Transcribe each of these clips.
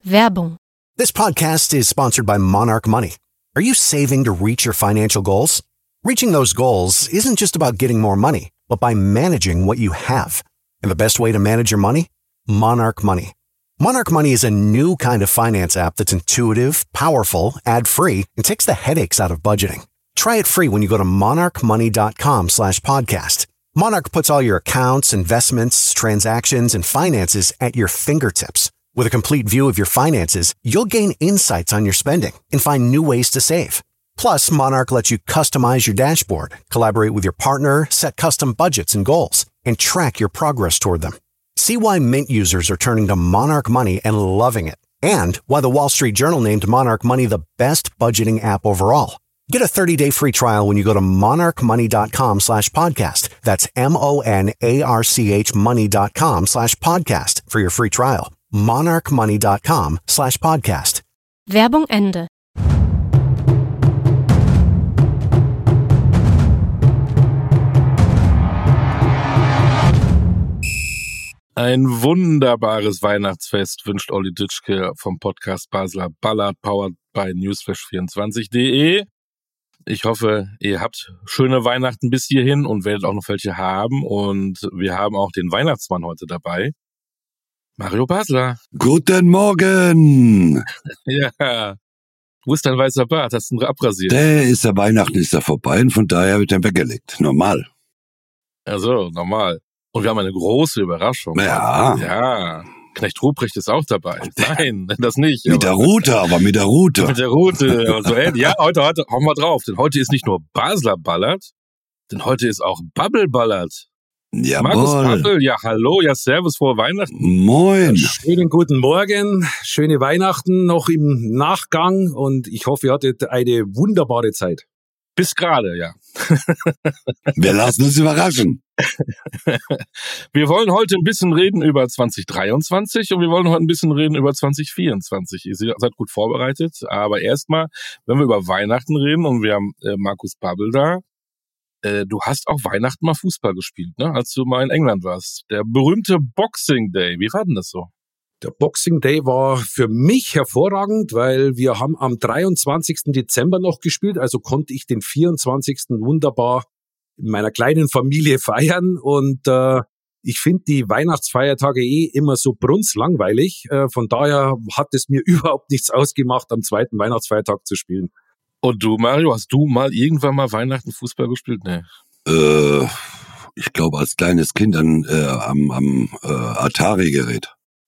Werbung. This podcast is sponsored by Monarch Money. Are you saving to reach your financial goals? Reaching those goals isn't just about getting more money, but by managing what you have. And the best way to manage your money? Monarch Money. Monarch Money is a new kind of finance app that's intuitive, powerful, ad-free, and takes the headaches out of budgeting. Try it free when you go to monarchmoney.com/podcast. Monarch puts all your accounts, investments, transactions, and finances at your fingertips. With a complete view of your finances, you'll gain insights on your spending and find new ways to save. Plus, Monarch lets you customize your dashboard, collaborate with your partner, set custom budgets and goals, and track your progress toward them. See why Mint users are turning to Monarch Money and loving it, and why the Wall Street Journal named Monarch Money the best budgeting app overall. Get a 30-day free trial when you go to monarchmoney.com/podcast. That's MONARCH money.com/podcast for your free trial. monarchmoney.com/podcast. Werbung Ende. Ein wunderbares Weihnachtsfest wünscht Olli Ditschke vom Podcast Basler Ballard, powered by newsflash24.de. Ich hoffe, ihr habt schöne Weihnachten bis hierhin und werdet auch noch welche haben. Und wir haben auch den Weihnachtsmann heute dabei. Mario Basler. Guten Morgen! Ja. Wo ist dein weißer Bart? Hast du ihn abrasiert? Der Weihnachten ist ja vorbei und von daher wird er weggelegt. Normal. Also, normal. Und wir haben eine große Überraschung. Ja. Ja. Knecht Ruprecht ist auch dabei. Nein, das nicht. Mit der Route. Mit der Route. Also, ja, heute hauen wir drauf. Denn heute ist nicht nur Basler Ballard, denn heute ist auch Bubble Ballard. Jawohl. Markus Bubble, ja hallo, ja servus, frohe Weihnachten. Moin. Schönen guten Morgen, schöne Weihnachten noch im Nachgang und ich hoffe, ihr hattet eine wunderbare Zeit. Bis gerade, ja. Wir lassen uns überraschen. Wir wollen heute ein bisschen reden über 2023 und wir wollen heute ein bisschen reden über 2024. Ihr seid gut vorbereitet, aber erstmal, wenn wir über Weihnachten reden und wir haben Markus Bubble da, du hast auch Weihnachten mal Fußball gespielt, ne? Als du mal in England warst. Der berühmte Boxing Day, wie war denn das so? Der Boxing Day war für mich hervorragend, weil wir haben am 23. Dezember noch gespielt, also konnte ich den 24. wunderbar in meiner kleinen Familie feiern und ich finde die Weihnachtsfeiertage immer so brunzlangweilig, von daher hat es mir überhaupt nichts ausgemacht, am zweiten Weihnachtsfeiertag zu spielen. Und du, Mario, hast du mal irgendwann mal Weihnachten Fußball gespielt? Nee. Ich glaube als kleines Kind am Atari-Gerät.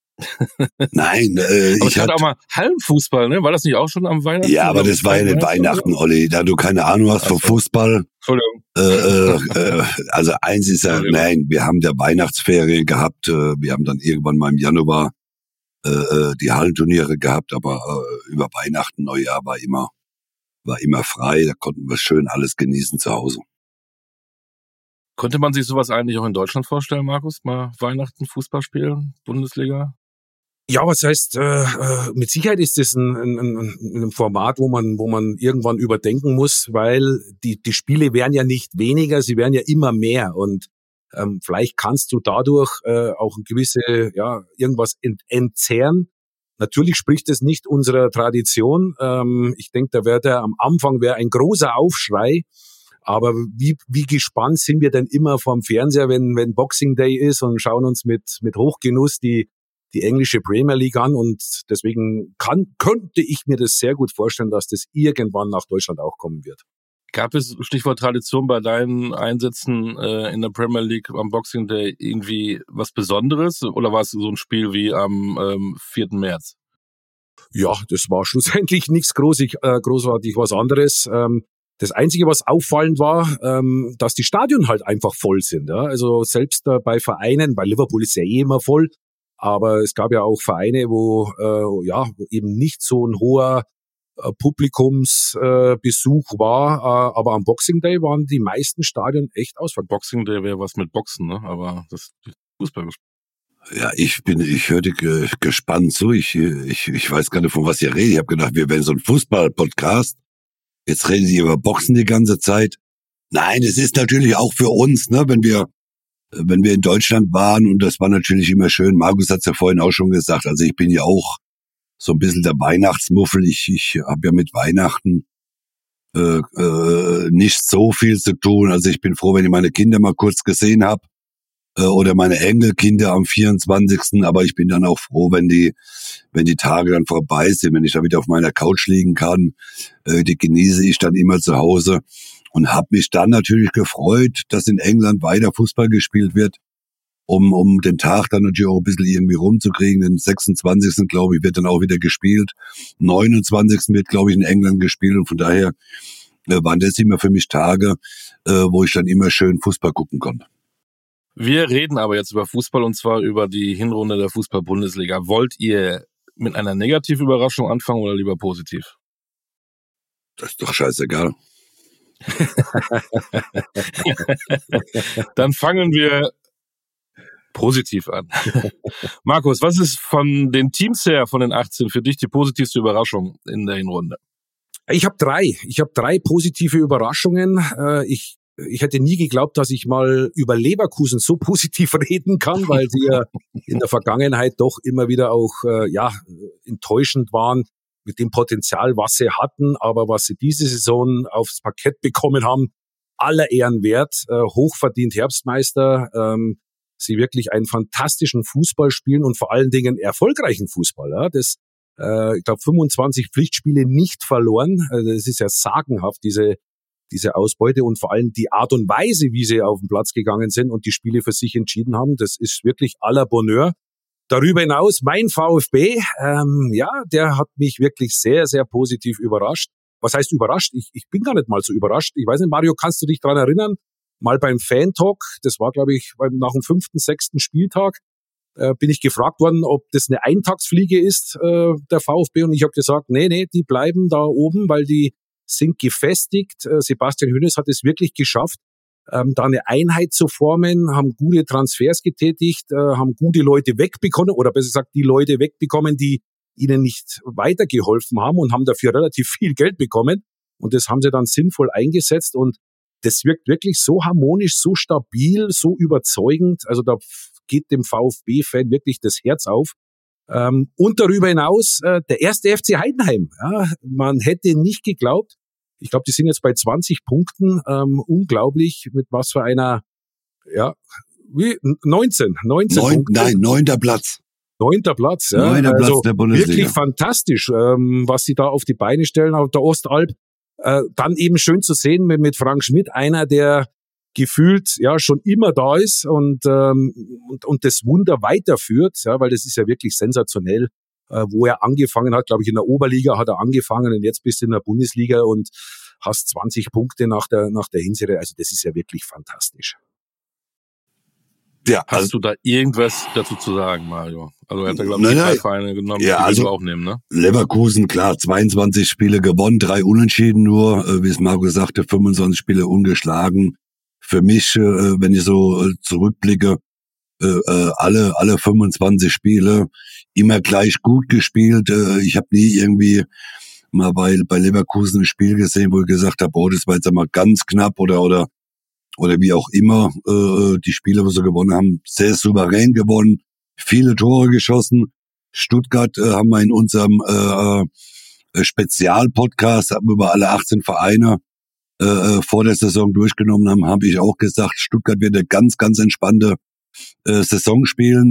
Nein, aber ich hatte auch mal Hallenfußball, ne? War das nicht auch schon am Weihnachten? Ja, aber das war ja nicht Weihnachten, Olli. Da du keine Ahnung hast vom Fußball. Entschuldigung. Also eins ist ja, nein, wir haben ja Weihnachtsferien gehabt. Wir haben dann irgendwann mal im Januar die Hallenturniere gehabt, aber über Weihnachten, Neujahr war immer frei. Da konnten wir schön alles genießen zu Hause. Konnte man sich sowas eigentlich auch in Deutschland vorstellen, Markus? Mal Weihnachten Fußball spielen, Bundesliga? Ja, was heißt, mit Sicherheit ist das ein Format, wo man irgendwann überdenken muss, weil die Spiele werden ja nicht weniger, sie werden ja immer mehr und vielleicht kannst du dadurch auch ein gewisse, irgendwas entzehren. Natürlich spricht es nicht unserer Tradition. Ich denke, da wäre am Anfang ein großer Aufschrei. Aber wie gespannt sind wir denn immer vorm Fernseher, wenn Boxing Day ist und schauen uns mit Hochgenuss die englische Premier League an. Und deswegen könnte ich mir das sehr gut vorstellen, dass das irgendwann nach Deutschland auch kommen wird. Gab es, Stichwort Tradition, bei deinen Einsätzen in der Premier League am Boxing Day irgendwie was Besonderes? Oder war es so ein Spiel wie am 4. März? Ja, das war schlussendlich nichts großartig was anderes. Das Einzige, was auffallend war, dass die Stadien halt einfach voll sind. Ja? Also selbst bei Vereinen, bei Liverpool ist ja immer voll, aber es gab ja auch Vereine, wo eben nicht so ein hoher Publikumsbesuch war, aber am Boxing Day waren die meisten Stadien echt ausverkauft. Boxing Day wäre was mit Boxen, ne? Aber das Fußball gespielt. Ja, ich hörte gespannt zu. Ich weiß gar nicht, von was ihr redet. Ich habe gedacht, wir wären so ein Fußball-Podcast. Jetzt reden Sie über Boxen die ganze Zeit. Nein, es ist natürlich auch für uns, ne, wenn wir in Deutschland waren und das war natürlich immer schön. Markus hat's ja vorhin auch schon gesagt. Also ich bin ja auch so ein bisschen der Weihnachtsmuffel. Ich habe ja mit Weihnachten nicht so viel zu tun. Also ich bin froh, wenn ich meine Kinder mal kurz gesehen habe oder meine Enkelkinder am 24. Aber ich bin dann auch froh, wenn die Tage dann vorbei sind, wenn ich da wieder auf meiner Couch liegen kann. Die genieße ich dann immer zu Hause und habe mich dann natürlich gefreut, dass in England weiter Fußball gespielt wird, um den Tag dann natürlich auch ein bisschen irgendwie rumzukriegen. Den 26. glaube ich, wird dann auch wieder gespielt. 29. wird, glaube ich, in England gespielt und von daher waren das immer für mich Tage, wo ich dann immer schön Fußball gucken konnte. Wir reden aber jetzt über Fußball und zwar über die Hinrunde der Fußball-Bundesliga. Wollt ihr mit einer negativen Überraschung anfangen oder lieber positiv? Das ist doch scheißegal. Dann fangen wir positiv an. Markus, was ist von den Teams her, von den 18, für dich die positivste Überraschung in der Hinrunde? Ich habe drei positive Überraschungen. Ich hätte nie geglaubt, dass ich mal über Leverkusen so positiv reden kann, weil sie ja in der Vergangenheit doch immer wieder auch enttäuschend waren mit dem Potenzial, was sie hatten. Aber was sie diese Saison aufs Parkett bekommen haben, aller Ehren wert, hochverdient Herbstmeister. Sie wirklich einen fantastischen Fußball spielen und vor allen Dingen erfolgreichen Fußball. Ja. Das, ich glaube, 25 Pflichtspiele nicht verloren. Das ist ja sagenhaft, diese Ausbeute und vor allem die Art und Weise, wie sie auf den Platz gegangen sind und die Spiele für sich entschieden haben. Das ist wirklich à la Bonheur. Darüber hinaus mein VfB, der hat mich wirklich sehr, sehr positiv überrascht. Was heißt überrascht? Ich bin gar nicht mal so überrascht. Ich weiß nicht, Mario, kannst du dich daran erinnern? Mal beim Fan-Talk, das war, glaube ich, nach dem 5., 6. Spieltag, bin ich gefragt worden, ob das eine Eintagsfliege ist, der VfB. Und ich habe gesagt, nee, die bleiben da oben, weil die sind gefestigt. Sebastian Hoeneß hat es wirklich geschafft, da eine Einheit zu formen, haben gute Transfers getätigt, haben gute Leute wegbekommen, oder besser gesagt, die Leute wegbekommen, die ihnen nicht weitergeholfen haben und haben dafür relativ viel Geld bekommen. Und das haben sie dann sinnvoll eingesetzt und das wirkt wirklich so harmonisch, so stabil, so überzeugend. Also da geht dem VfB-Fan wirklich das Herz auf. Und darüber hinaus der erste FC Heidenheim. Ja, man hätte nicht geglaubt. Ich glaube, die sind jetzt bei 20 Punkten. Unglaublich, mit was für einer, 19 Punkte. Nein, 9. Platz. 9. Platz, ja. 9. Platz also der Bundesliga. Wirklich fantastisch, was sie da auf die Beine stellen auf der Ostalb. Dann eben schön zu sehen mit Frank Schmidt, einer, der gefühlt ja schon immer da ist und das Wunder weiterführt, ja, weil das ist ja wirklich sensationell, wo er angefangen hat, glaube ich, in der Oberliga hat er angefangen und jetzt bist du in der Bundesliga und hast 20 Punkte nach der Hinserie. Also das ist ja wirklich fantastisch. Ja, Hast du da irgendwas dazu zu sagen, Mario? Also er hat ja, glaube ich, 3 Vereine genommen, ja, die also wir auch nehmen, ne? Leverkusen, klar, 22 Spiele gewonnen, 3 Unentschieden nur, wie es Marco sagte, 25 Spiele ungeschlagen. Für mich, wenn ich so zurückblicke, alle 25 Spiele immer gleich gut gespielt. Ich habe nie irgendwie mal bei Leverkusen ein Spiel gesehen, wo ich gesagt habe, oh, das war jetzt einmal ganz knapp oder wie auch immer. Die Spiele, wo sie gewonnen haben, sehr souverän gewonnen, viele Tore geschossen. Stuttgart haben wir in unserem Spezialpodcast über alle 18 Vereine vor der Saison durchgenommen haben, habe ich auch gesagt, Stuttgart wird eine ganz, ganz entspannte Saison spielen.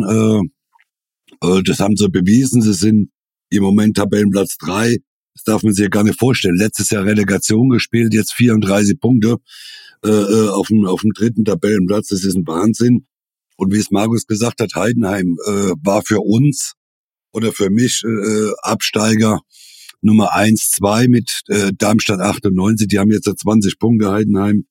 Das haben sie bewiesen. Sie sind im Moment Tabellenplatz 3. Das darf man sich ja gar nicht vorstellen. Letztes Jahr Relegation gespielt, jetzt 34 Punkte auf dem 3. Tabellenplatz. Das ist ein Wahnsinn. Und wie es Markus gesagt hat, Heidenheim war für uns oder für mich Absteiger Nummer 1, 2 mit Darmstadt 98. Die haben jetzt 20 Punkte, Heidenheim.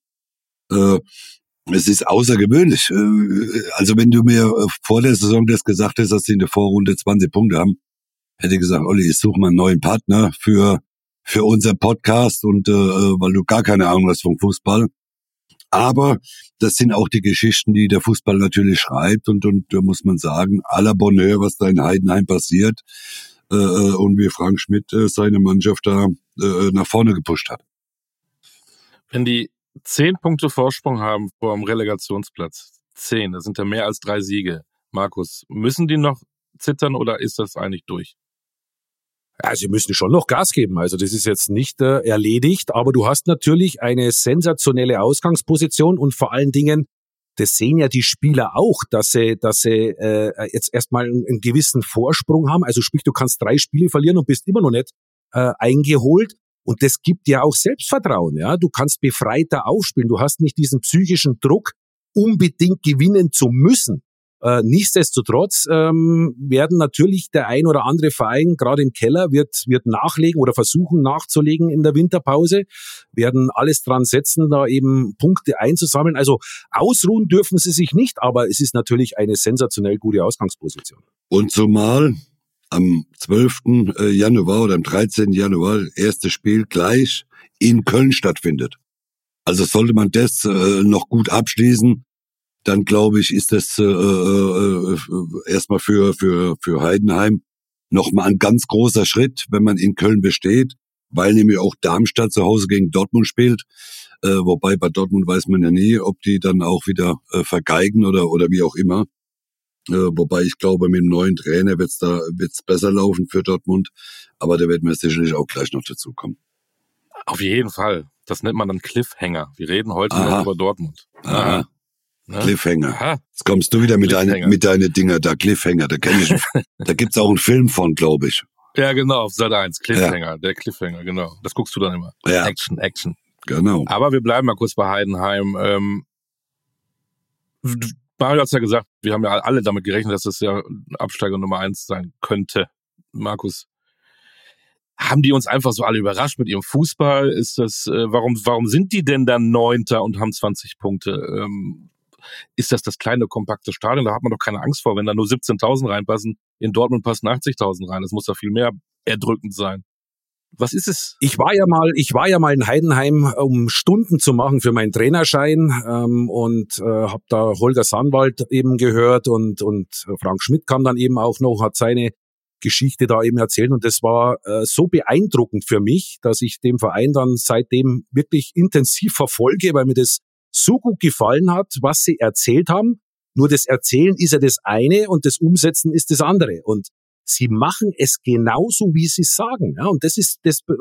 Es ist außergewöhnlich. Also wenn du mir vor der Saison das gesagt hättest, dass sie in der Vorrunde 20 Punkte haben, hätte ich gesagt, Olli, ich suche mal einen neuen Partner für unser Podcast und weil du gar keine Ahnung hast vom Fußball. Aber das sind auch die Geschichten, die der Fußball natürlich schreibt und da muss man sagen, à la Bonheur, was da in Heidenheim passiert und wie Frank Schmidt seine Mannschaft da nach vorne gepusht hat. Wenn die 10 Punkte Vorsprung haben vor dem Relegationsplatz, 10, das sind ja mehr als 3 Siege. Markus, müssen die noch zittern oder ist das eigentlich durch? Ja, sie müssen schon noch Gas geben. Also das ist jetzt nicht erledigt, aber du hast natürlich eine sensationelle Ausgangsposition und vor allen Dingen, das sehen ja die Spieler auch, dass sie jetzt erstmal einen gewissen Vorsprung haben. Also sprich, du kannst 3 Spiele verlieren und bist immer noch nicht eingeholt. Und das gibt dir auch Selbstvertrauen. Ja, du kannst befreiter aufspielen. Du hast nicht diesen psychischen Druck, unbedingt gewinnen zu müssen. Nichtsdestotrotz werden natürlich der ein oder andere Verein, gerade im Keller, wird nachlegen oder versuchen nachzulegen in der Winterpause, werden alles dran setzen, da eben Punkte einzusammeln. Also ausruhen dürfen sie sich nicht, aber es ist natürlich eine sensationell gute Ausgangsposition. Und zumal am 12. Januar oder am 13. Januar erstes Spiel gleich in Köln stattfindet. Also sollte man das noch gut abschließen, dann glaube ich, ist das erstmal für Heidenheim nochmal ein ganz großer Schritt, wenn man in Köln besteht, weil nämlich auch Darmstadt zu Hause gegen Dortmund spielt. Wobei bei Dortmund weiß man ja nie, ob die dann auch wieder vergeigen oder wie auch immer. Wobei ich glaube, mit dem neuen Trainer wird's besser laufen für Dortmund. Aber da werden wir sicherlich auch gleich noch dazu kommen. Auf jeden Fall. Das nennt man dann Cliffhanger. Wir reden heute noch über Dortmund. Aha. Ne? Cliffhanger. Aha. Jetzt kommst du wieder mit deinen Dinger da. Cliffhanger, da kenne ich. Da gibt's auch einen Film von, glaube ich. Ja, genau, auf Sat.1. Cliffhanger, Der Cliffhanger, genau. Das guckst du dann immer. Ja. Action. Genau. Aber wir bleiben mal kurz bei Heidenheim. Mario hat's ja gesagt, wir haben ja alle damit gerechnet, dass das ja Absteiger Nummer 1 sein könnte. Markus, haben die uns einfach so alle überrascht mit ihrem Fußball? Ist das, warum sind die denn dann 9. und haben 20 Punkte? Ist das kleine, kompakte Stadion? Da hat man doch keine Angst vor, wenn da nur 17.000 reinpassen. In Dortmund passen 80.000 rein. Das muss doch viel mehr erdrückend sein. Was ist es? Ich war ja mal in Heidenheim, um Stunden zu machen für meinen Trainerschein und habe da Holger Sandwald eben gehört und Frank Schmidt kam dann eben auch noch, hat seine Geschichte da eben erzählt und das war so beeindruckend für mich, dass ich den Verein dann seitdem wirklich intensiv verfolge, weil mir das so gut gefallen hat, was sie erzählt haben. Nur das Erzählen ist ja das eine und das Umsetzen ist das andere. Und sie machen es genauso, wie sie sagen. Ja, und das ist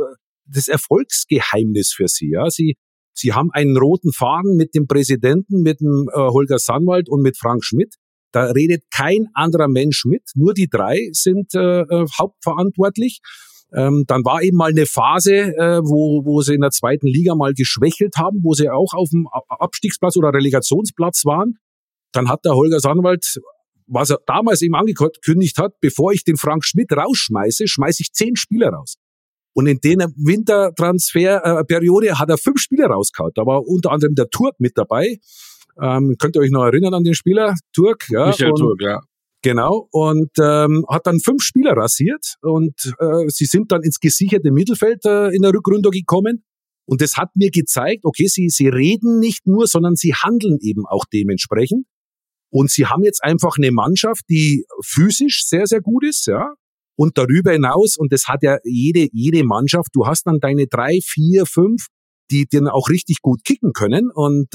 das Erfolgsgeheimnis für sie. Ja, sie haben einen roten Faden mit dem Präsidenten, mit dem Holger Sandwald und mit Frank Schmidt. Da redet kein anderer Mensch mit. Nur die 3 sind hauptverantwortlich. Dann war eben mal eine Phase, wo sie in der 2. Liga mal geschwächelt haben, wo sie auch auf dem Abstiegsplatz oder Relegationsplatz waren. Dann hat der Holger Sandwald, was er damals eben angekündigt hat, bevor ich den Frank Schmidt rausschmeiße, schmeiße ich 10 Spieler raus. Und in der Wintertransferperiode hat er 5 Spieler rausgehauen. Da war unter anderem der Turk mit dabei. Könnt ihr euch noch erinnern an den Spieler? Turk, ja. Michael Turk, ja. Genau, und hat dann 5 Spieler rasiert und sie sind dann ins gesicherte Mittelfeld in der Rückrunde gekommen. Und das hat mir gezeigt, okay, sie reden nicht nur, sondern sie handeln eben auch dementsprechend. Und sie haben jetzt einfach eine Mannschaft, die physisch sehr, sehr gut ist, ja. Und darüber hinaus, und das hat ja jede Mannschaft, du hast dann deine 3, 4, 5, die dann auch richtig gut kicken können. Und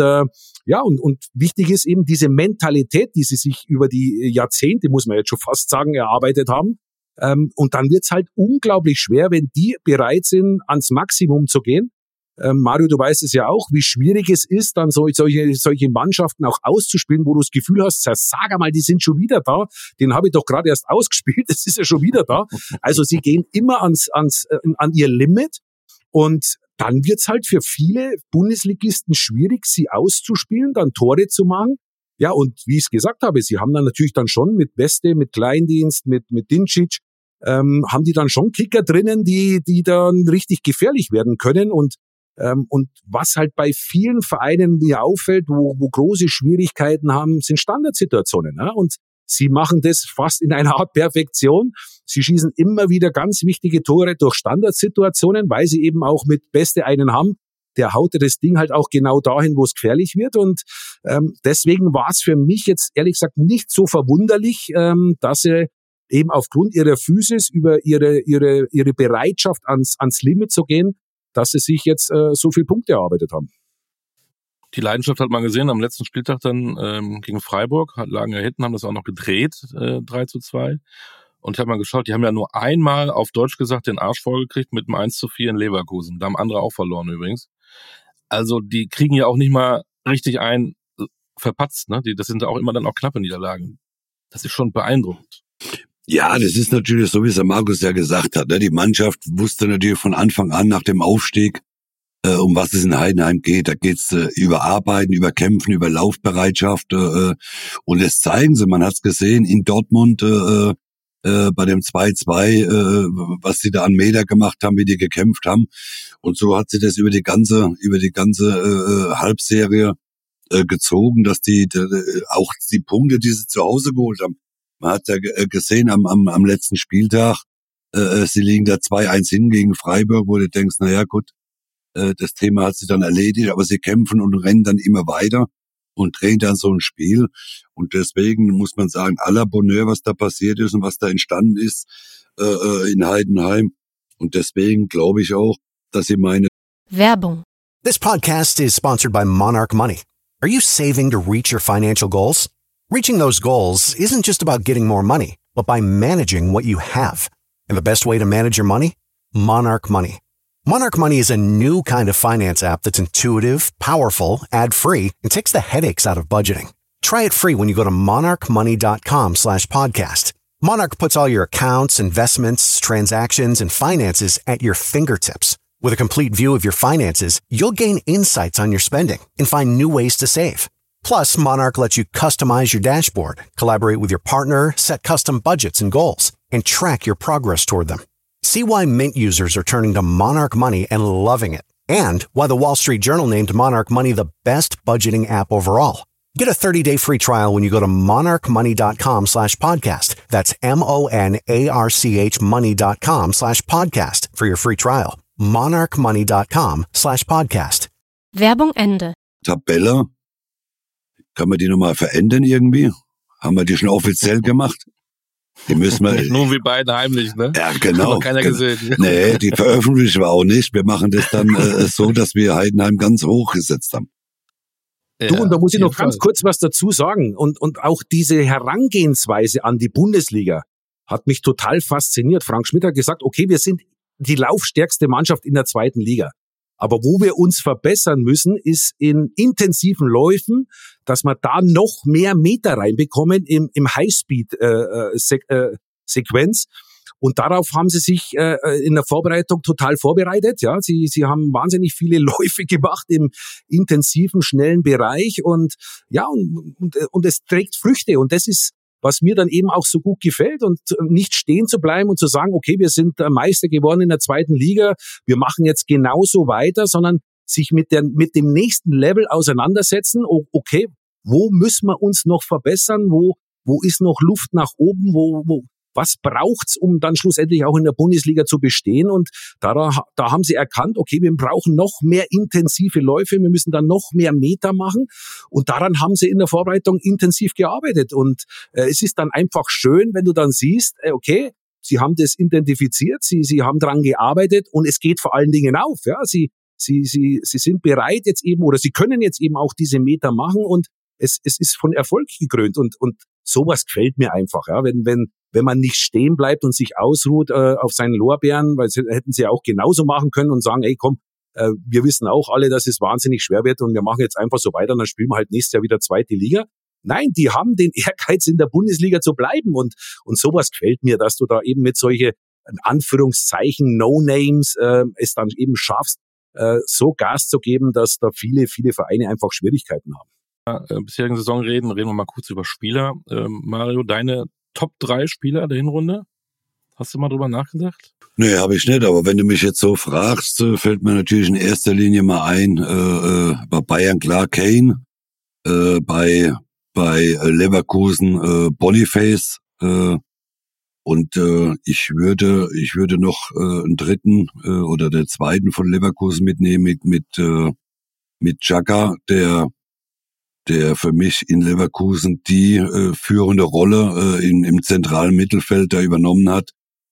und wichtig ist eben diese Mentalität, die sie sich über die Jahrzehnte, muss man jetzt schon fast sagen, erarbeitet haben. Und dann wird's halt unglaublich schwer, wenn die bereit sind, ans Maximum zu gehen. Mario, du weißt es ja auch, wie schwierig es ist, dann solche Mannschaften auch auszuspielen, wo du das Gefühl hast, sag einmal, die sind schon wieder da. Den habe ich doch gerade erst ausgespielt, das ist ja schon wieder da. Also sie gehen immer an ihr Limit und dann wird's halt für viele Bundesligisten schwierig, sie auszuspielen, dann Tore zu machen. Ja, und wie ich es gesagt habe, sie haben dann natürlich dann schon mit Beste, mit Kleindienst, mit Dincic, haben die dann schon Kicker drinnen, die dann richtig gefährlich werden können. Und was halt bei vielen Vereinen mir auffällt, wo große Schwierigkeiten haben, sind Standardsituationen. Ne? Und sie machen das fast in einer Art Perfektion. Sie schießen immer wieder ganz wichtige Tore durch Standardsituationen, weil sie eben auch mit Beste einen haben. Der haut das Ding halt auch genau dahin, wo es gefährlich wird. Und deswegen war es für mich jetzt ehrlich gesagt nicht so verwunderlich, dass sie eben aufgrund ihrer Physis, über ihre Bereitschaft ans Limit zu gehen, dass sie sich jetzt so viele Punkte erarbeitet haben. Die Leidenschaft hat man gesehen am letzten Spieltag dann gegen Freiburg, lagen ja hinten, haben das auch noch gedreht, 3:2. Und ich habe mal geschaut, die haben ja nur einmal auf Deutsch gesagt den Arsch vollgekriegt mit einem 1:4 in Leverkusen. Da haben andere auch verloren übrigens. Also die kriegen ja auch nicht mal richtig verpatzt, ne? Das sind auch immer dann auch knappe Niederlagen. Das ist schon beeindruckend. Ja, das ist natürlich so, wie es der Markus ja gesagt hat. Ne? Die Mannschaft wusste natürlich von Anfang an nach dem Aufstieg, um was es in Heidenheim geht. Da geht's über Arbeiten, über Kämpfen, über Laufbereitschaft. Und das zeigen sie. Man hat's gesehen in Dortmund bei dem 2:2, was sie da an Meter gemacht haben, wie die gekämpft haben. Und so hat sie das über die ganze Halbserie gezogen, dass auch die Punkte, die sie zu Hause geholt haben. Man hat ja gesehen am letzten Spieltag, sie liegen da 2-1 hin gegen Freiburg, wo du denkst, naja gut, das Thema hat sie dann erledigt, aber sie kämpfen und rennen dann immer weiter und drehen dann so ein Spiel. Und deswegen muss man sagen, à la Bonheur, was da passiert ist und was da entstanden ist in Heidenheim. Und deswegen glaube ich auch, dass sie meine Werbung. This podcast is sponsored by Monarch Money. Are you saving to reach your financial goals? Reaching those goals isn't just about getting more money, but by managing what you have. And the best way to manage your money? Monarch Money. Monarch Money is a new kind of finance app that's intuitive, powerful, ad-free, and takes the headaches out of budgeting. Try it free when you go to monarchmoney.com/podcast. Monarch puts all your accounts, investments, transactions, and finances at your fingertips. With a complete view of your finances, you'll gain insights on your spending and find new ways to save. Plus, Monarch lets you customize your dashboard, collaborate with your partner, set custom budgets and goals, and track your progress toward them. See why Mint users are turning to Monarch Money and loving it, and why the Wall Street Journal named Monarch Money the best budgeting app overall. Get a 30-day free trial when you go to monarchmoney.com/podcast. That's MONARCH money.com/podcast for your free trial. monarchmoney.com/podcast. Werbung Ende. Tabelle, kann man die nochmal verändern irgendwie? Haben wir die schon offiziell gemacht? Die müssen wir. Nur wie beide heimlich, ne? Ja, genau. Hat keiner gesehen. Nee, die veröffentlichen wir auch nicht. Wir machen das dann so, dass wir Heidenheim ganz hoch gesetzt haben. Du, und da muss ich noch ganz kurz was dazu sagen. Und auch diese Herangehensweise an die Bundesliga hat mich total fasziniert. Frank Schmidt hat gesagt, okay, wir sind die laufstärkste Mannschaft in der zweiten Liga. Aber wo wir uns verbessern müssen, ist in intensiven Läufen, dass wir da noch mehr Meter reinbekommen im Highspeed-Sequenz. Und darauf haben sie sich in der Vorbereitung total vorbereitet. Ja, sie haben wahnsinnig viele Läufe gemacht im intensiven, schnellen Bereich. Und ja, und es trägt Früchte. Und das ist, was mir dann eben auch so gut gefällt, und nicht stehen zu bleiben und zu sagen, okay, wir sind Meister geworden in der zweiten Liga, wir machen jetzt genauso weiter, sondern sich mit dem nächsten Level auseinandersetzen. Okay, wo müssen wir uns noch verbessern? Wo ist noch Luft nach oben? Was braucht's, um dann schlussendlich auch in der Bundesliga zu bestehen? Und da haben sie erkannt, okay, wir brauchen noch mehr intensive Läufe, wir müssen dann noch mehr Meter machen. Und daran haben sie in der Vorbereitung intensiv gearbeitet. Und es ist dann einfach schön, wenn du dann siehst, okay, sie haben das identifiziert, sie haben daran gearbeitet und es geht vor allen Dingen auf. Ja, sie sind bereit jetzt eben, oder sie können jetzt eben auch diese Meter machen, und es ist von Erfolg gekrönt. Und sowas gefällt mir einfach. Ja, wenn man nicht stehen bleibt und sich ausruht auf seinen Lorbeeren, weil hätten sie auch genauso machen können und sagen, ey komm, wir wissen auch alle, dass es wahnsinnig schwer wird und wir machen jetzt einfach so weiter und dann spielen wir halt nächstes Jahr wieder zweite Liga. Nein, die haben den Ehrgeiz, in der Bundesliga zu bleiben, und sowas gefällt mir, dass du da eben mit solche, in Anführungszeichen, No-Names es dann eben schaffst, so Gas zu geben, dass da viele, viele Vereine einfach Schwierigkeiten haben. Bisherigen Saison reden wir mal kurz über Spieler. Mario, deine Top 3 Spieler der Hinrunde? Hast du mal drüber nachgedacht? Nee, habe ich nicht, aber wenn du mich jetzt so fragst, fällt mir natürlich in erster Linie mal ein, bei Bayern klar Kane, bei Leverkusen Boniface, und ich würde noch einen dritten oder der zweiten von Leverkusen mitnehmen mit Xhaka, der für mich in Leverkusen die führende Rolle im zentralen Mittelfeld da übernommen hat,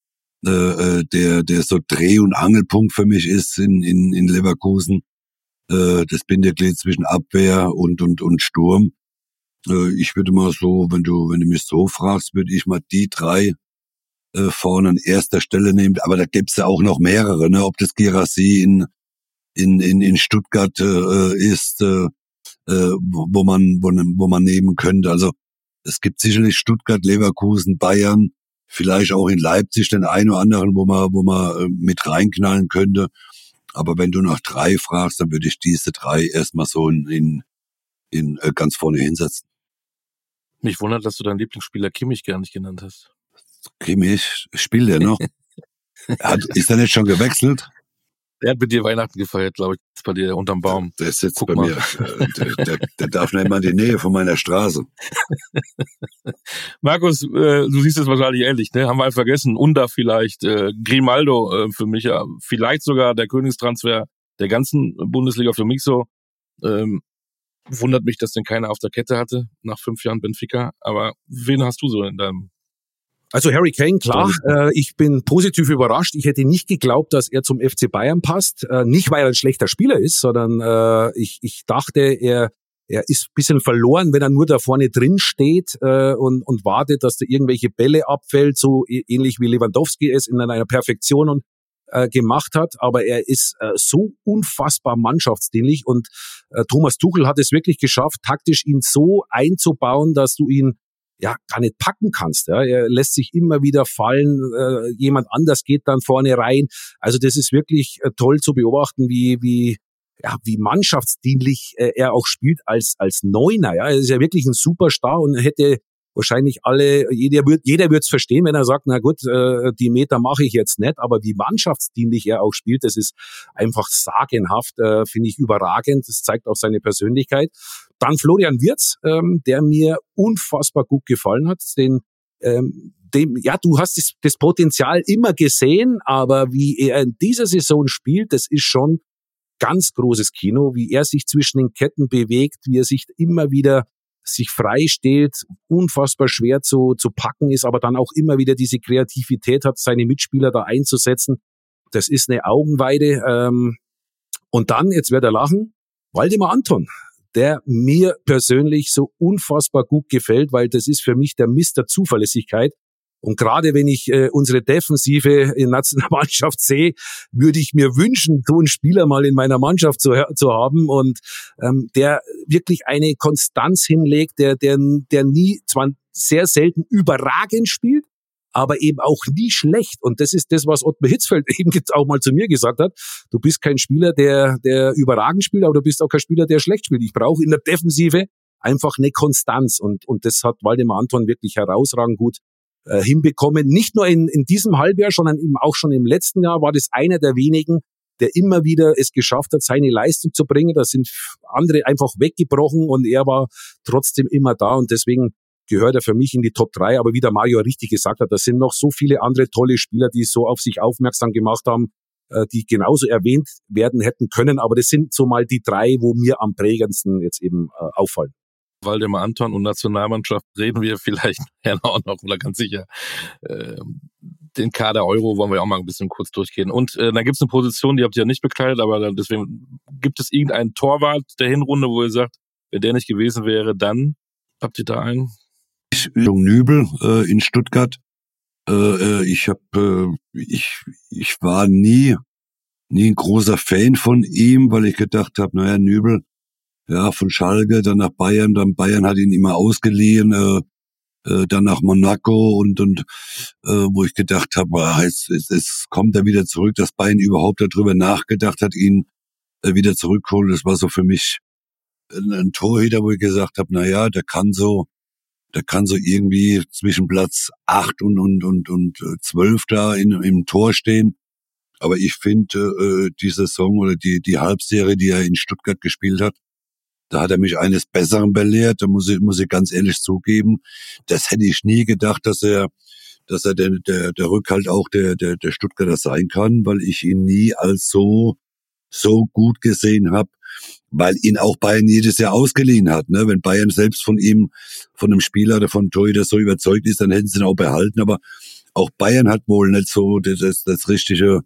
der so Dreh- und Angelpunkt für mich ist in Leverkusen, das Bindeglied zwischen Abwehr und Sturm. Ich würde mal so, wenn du mich so fragst, würde ich mal die drei vorne an erster Stelle nimmt. Aber da gibt's ja auch noch mehrere, ne? Ob das Guirassy in Stuttgart ist, wo man nehmen könnte. Also es gibt sicherlich Stuttgart, Leverkusen, Bayern, vielleicht auch in Leipzig den einen oder anderen, wo man mit reinknallen könnte. Aber wenn du nach 3 fragst, dann würde ich diese 3 erstmal so in ganz vorne hinsetzen. Mich wundert, dass du deinen Lieblingsspieler Kimmich gar nicht genannt hast. Kimmich, spielt der noch? Ist er nicht schon gewechselt? Der hat mit dir Weihnachten gefeiert, glaube ich, bei dir unterm Baum. Der sitzt Guck bei mal. mir. Der darf nicht mal in die Nähe von meiner Straße. Markus, du siehst es wahrscheinlich ähnlich, ne? Haben wir einfach vergessen. Unda vielleicht, Grimaldo für mich, ja, vielleicht sogar der Königstransfer der ganzen Bundesliga für mich so. Wundert mich, dass den keiner auf der Kette hatte nach 5 Jahren Benfica. Aber wen hast du so in deinem... Also Harry Kane, klar, ich bin positiv überrascht. Ich hätte nicht geglaubt, dass er zum FC Bayern passt. Nicht, weil er ein schlechter Spieler ist, sondern ich dachte, er ist ein bisschen verloren, wenn er nur da vorne drin steht und wartet, dass da irgendwelche Bälle abfällt, so ähnlich wie Lewandowski es in einer Perfektion gemacht hat. Aber er ist so unfassbar mannschaftsdienlich und Thomas Tuchel hat es wirklich geschafft, taktisch ihn so einzubauen, dass du ihn gar nicht packen kannst. Ja. Er lässt sich immer wieder fallen, jemand anders geht dann vorne rein. Also das ist wirklich toll zu beobachten, wie mannschaftsdienlich er auch spielt als Neuner. Ja. Er ist ja wirklich ein Superstar und hätte wahrscheinlich jeder wird es verstehen, wenn er sagt, na gut, die Meter mache ich jetzt nicht, aber wie mannschaftsdienlich er auch spielt, das ist einfach sagenhaft, finde ich überragend. Das zeigt auch seine Persönlichkeit. Dann Florian Wirtz, der mir unfassbar gut gefallen hat. Du hast das Potenzial immer gesehen, aber wie er in dieser Saison spielt, das ist schon ganz großes Kino, wie er sich zwischen den Ketten bewegt, wie er sich immer wieder sich frei steht, unfassbar schwer zu packen ist, aber dann auch immer wieder diese Kreativität hat, seine Mitspieler da einzusetzen. Das ist eine Augenweide. Und dann, jetzt wird er lachen, Waldemar Anton, der mir persönlich so unfassbar gut gefällt, weil das ist für mich der Mister Zuverlässigkeit. Und gerade wenn ich unsere Defensive in Nationalmannschaft sehe, würde ich mir wünschen, so einen Spieler mal in meiner Mannschaft zu haben und der wirklich eine Konstanz hinlegt, der nie, zwar sehr selten überragend spielt, aber eben auch nie schlecht. Und das ist das, was Ottmar Hitzfeld eben auch mal zu mir gesagt hat. Du bist kein Spieler, der überragend spielt, aber du bist auch kein Spieler, der schlecht spielt. Ich brauche in der Defensive einfach eine Konstanz. Und das hat Waldemar Anton wirklich herausragend gut hinbekommen. Nicht nur in diesem Halbjahr, sondern eben auch schon im letzten Jahr war das einer der wenigen, der immer wieder es geschafft hat, seine Leistung zu bringen. Da sind andere einfach weggebrochen und er war trotzdem immer da und deswegen gehört er für mich in die Top 3. Aber wie der Mario richtig gesagt hat, da sind noch so viele andere tolle Spieler, die so auf sich aufmerksam gemacht haben, die genauso erwähnt werden hätten können. Aber das sind so mal die 3, wo mir am prägendsten jetzt eben auffallen. Waldemar Anton und Nationalmannschaft reden wir vielleicht auch noch, oder ganz sicher. Den Kader Euro wollen wir auch mal ein bisschen kurz durchgehen. Und dann gibt es eine Position, die habt ihr ja nicht bekleidet, aber deswegen gibt es irgendeinen Torwart der Hinrunde, wo ihr sagt, wenn der nicht gewesen wäre, dann habt ihr da einen? Nübel in Stuttgart. Ich war nie ein großer Fan von ihm, weil ich gedacht habe, naja, Nübel, ja, von Schalke, dann nach Bayern, dann Bayern hat ihn immer ausgeliehen, dann nach Monaco und wo ich gedacht habe, jetzt kommt er wieder zurück, dass Bayern überhaupt darüber nachgedacht hat, ihn wieder zurückholen. Das war so für mich ein Torhüter, wo ich gesagt habe, naja, der kann so irgendwie zwischen Platz 8 und 12 da im Tor stehen. Aber ich finde, die Saison oder die Halbserie, die er in Stuttgart gespielt hat, da hat er mich eines Besseren belehrt, da muss ich ganz ehrlich zugeben. Das hätte ich nie gedacht, dass er der Rückhalt auch der Stuttgarter sein kann, weil ich ihn nie als so gut gesehen habe, weil ihn auch Bayern jedes Jahr ausgeliehen hat. Ne? Wenn Bayern selbst von ihm, von einem Spieler oder von Torhüter so überzeugt ist, dann hätten sie ihn auch behalten. Aber auch Bayern hat wohl nicht so das richtige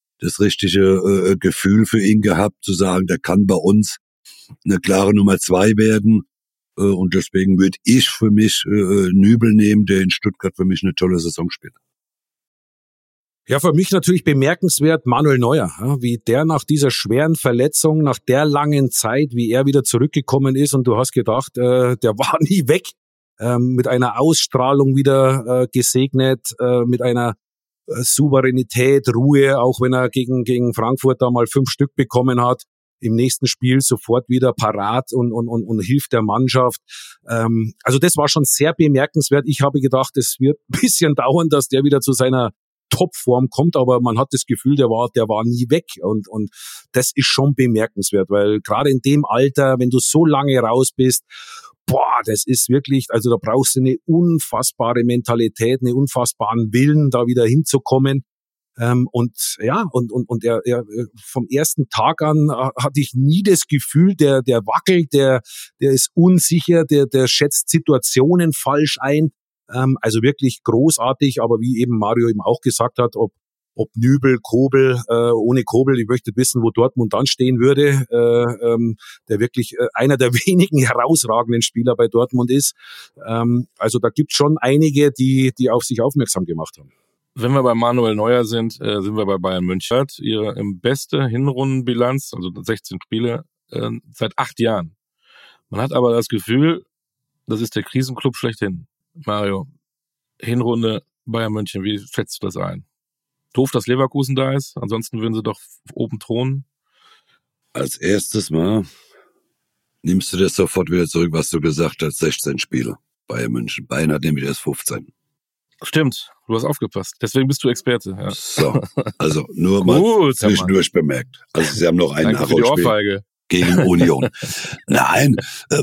Gefühl für ihn gehabt, zu sagen, der kann bei uns eine klare Nummer 2 werden. Und deswegen würde ich für mich Nübel nehmen, der in Stuttgart für mich eine tolle Saison spielt. Ja, für mich natürlich bemerkenswert Manuel Neuer, ja, wie der nach dieser schweren Verletzung, nach der langen Zeit, wie er wieder zurückgekommen ist und du hast gedacht, der war nie weg, mit einer Ausstrahlung wieder gesegnet, mit einer Souveränität, Ruhe, auch wenn er gegen Frankfurt da mal 5 Stück bekommen hat, im nächsten Spiel sofort wieder parat und hilft der Mannschaft. Also das war schon sehr bemerkenswert. Ich habe gedacht, es wird ein bisschen dauern, dass der wieder zu seiner Topform kommt, aber man hat das Gefühl, der war nie weg und das ist schon bemerkenswert, weil gerade in dem Alter, wenn du so lange raus bist, das ist wirklich, also da brauchst du eine unfassbare Mentalität, einen unfassbaren Willen, da wieder hinzukommen. Und er vom ersten Tag an hatte ich nie das Gefühl, der wackelt, der ist unsicher, der schätzt Situationen falsch ein. Also wirklich großartig, aber wie eben Mario eben auch gesagt hat, ob Nübel, Kobel, ohne Kobel, ich möchte wissen, wo Dortmund dann stehen würde, der wirklich einer der wenigen herausragenden Spieler bei Dortmund ist. Also da gibt's schon einige, die auf sich aufmerksam gemacht haben. Wenn wir bei Manuel Neuer sind wir bei Bayern München. Ihre beste Hinrundenbilanz, also 16 Spiele, seit 8 Jahren. Man hat aber das Gefühl, das ist der Krisenclub schlechthin. Mario, Hinrunde Bayern München, wie schätzt du das ein? Doof, dass Leverkusen da ist, ansonsten würden sie doch oben thronen. Als erstes Mal nimmst du das sofort wieder zurück, was du gesagt hast, 16 Spiele Bayern München. Bayern hat nämlich erst 15. Stimmt, du hast aufgepasst, deswegen bist du Experte. Ja. So, also nur mal zwischendurch bemerkt. Also sie haben noch ein Nachholspiel gegen Union. Nein,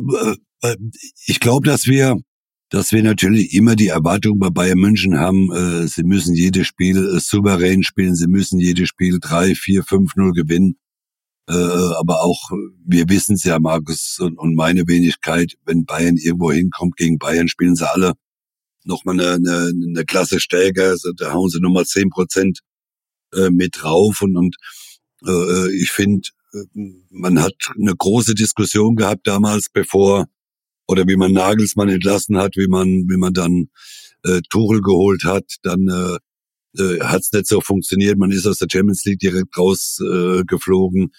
ich glaube, dass wir natürlich immer die Erwartung bei Bayern München haben, sie müssen jedes Spiel souverän spielen, sie müssen jedes Spiel 3, 4, 5-0 gewinnen. Aber auch, wir wissen es ja, Markus und meine Wenigkeit, wenn Bayern irgendwo hinkommt, gegen Bayern spielen sie alle nochmal eine Klasse stärker, also da hauen sie nochmal 10% mit drauf und ich finde, man hat eine große Diskussion gehabt damals, wie man Nagelsmann entlassen hat, wie man dann Tuchel geholt hat, dann hat es nicht so funktioniert, man ist aus der Champions League direkt rausgeflogen.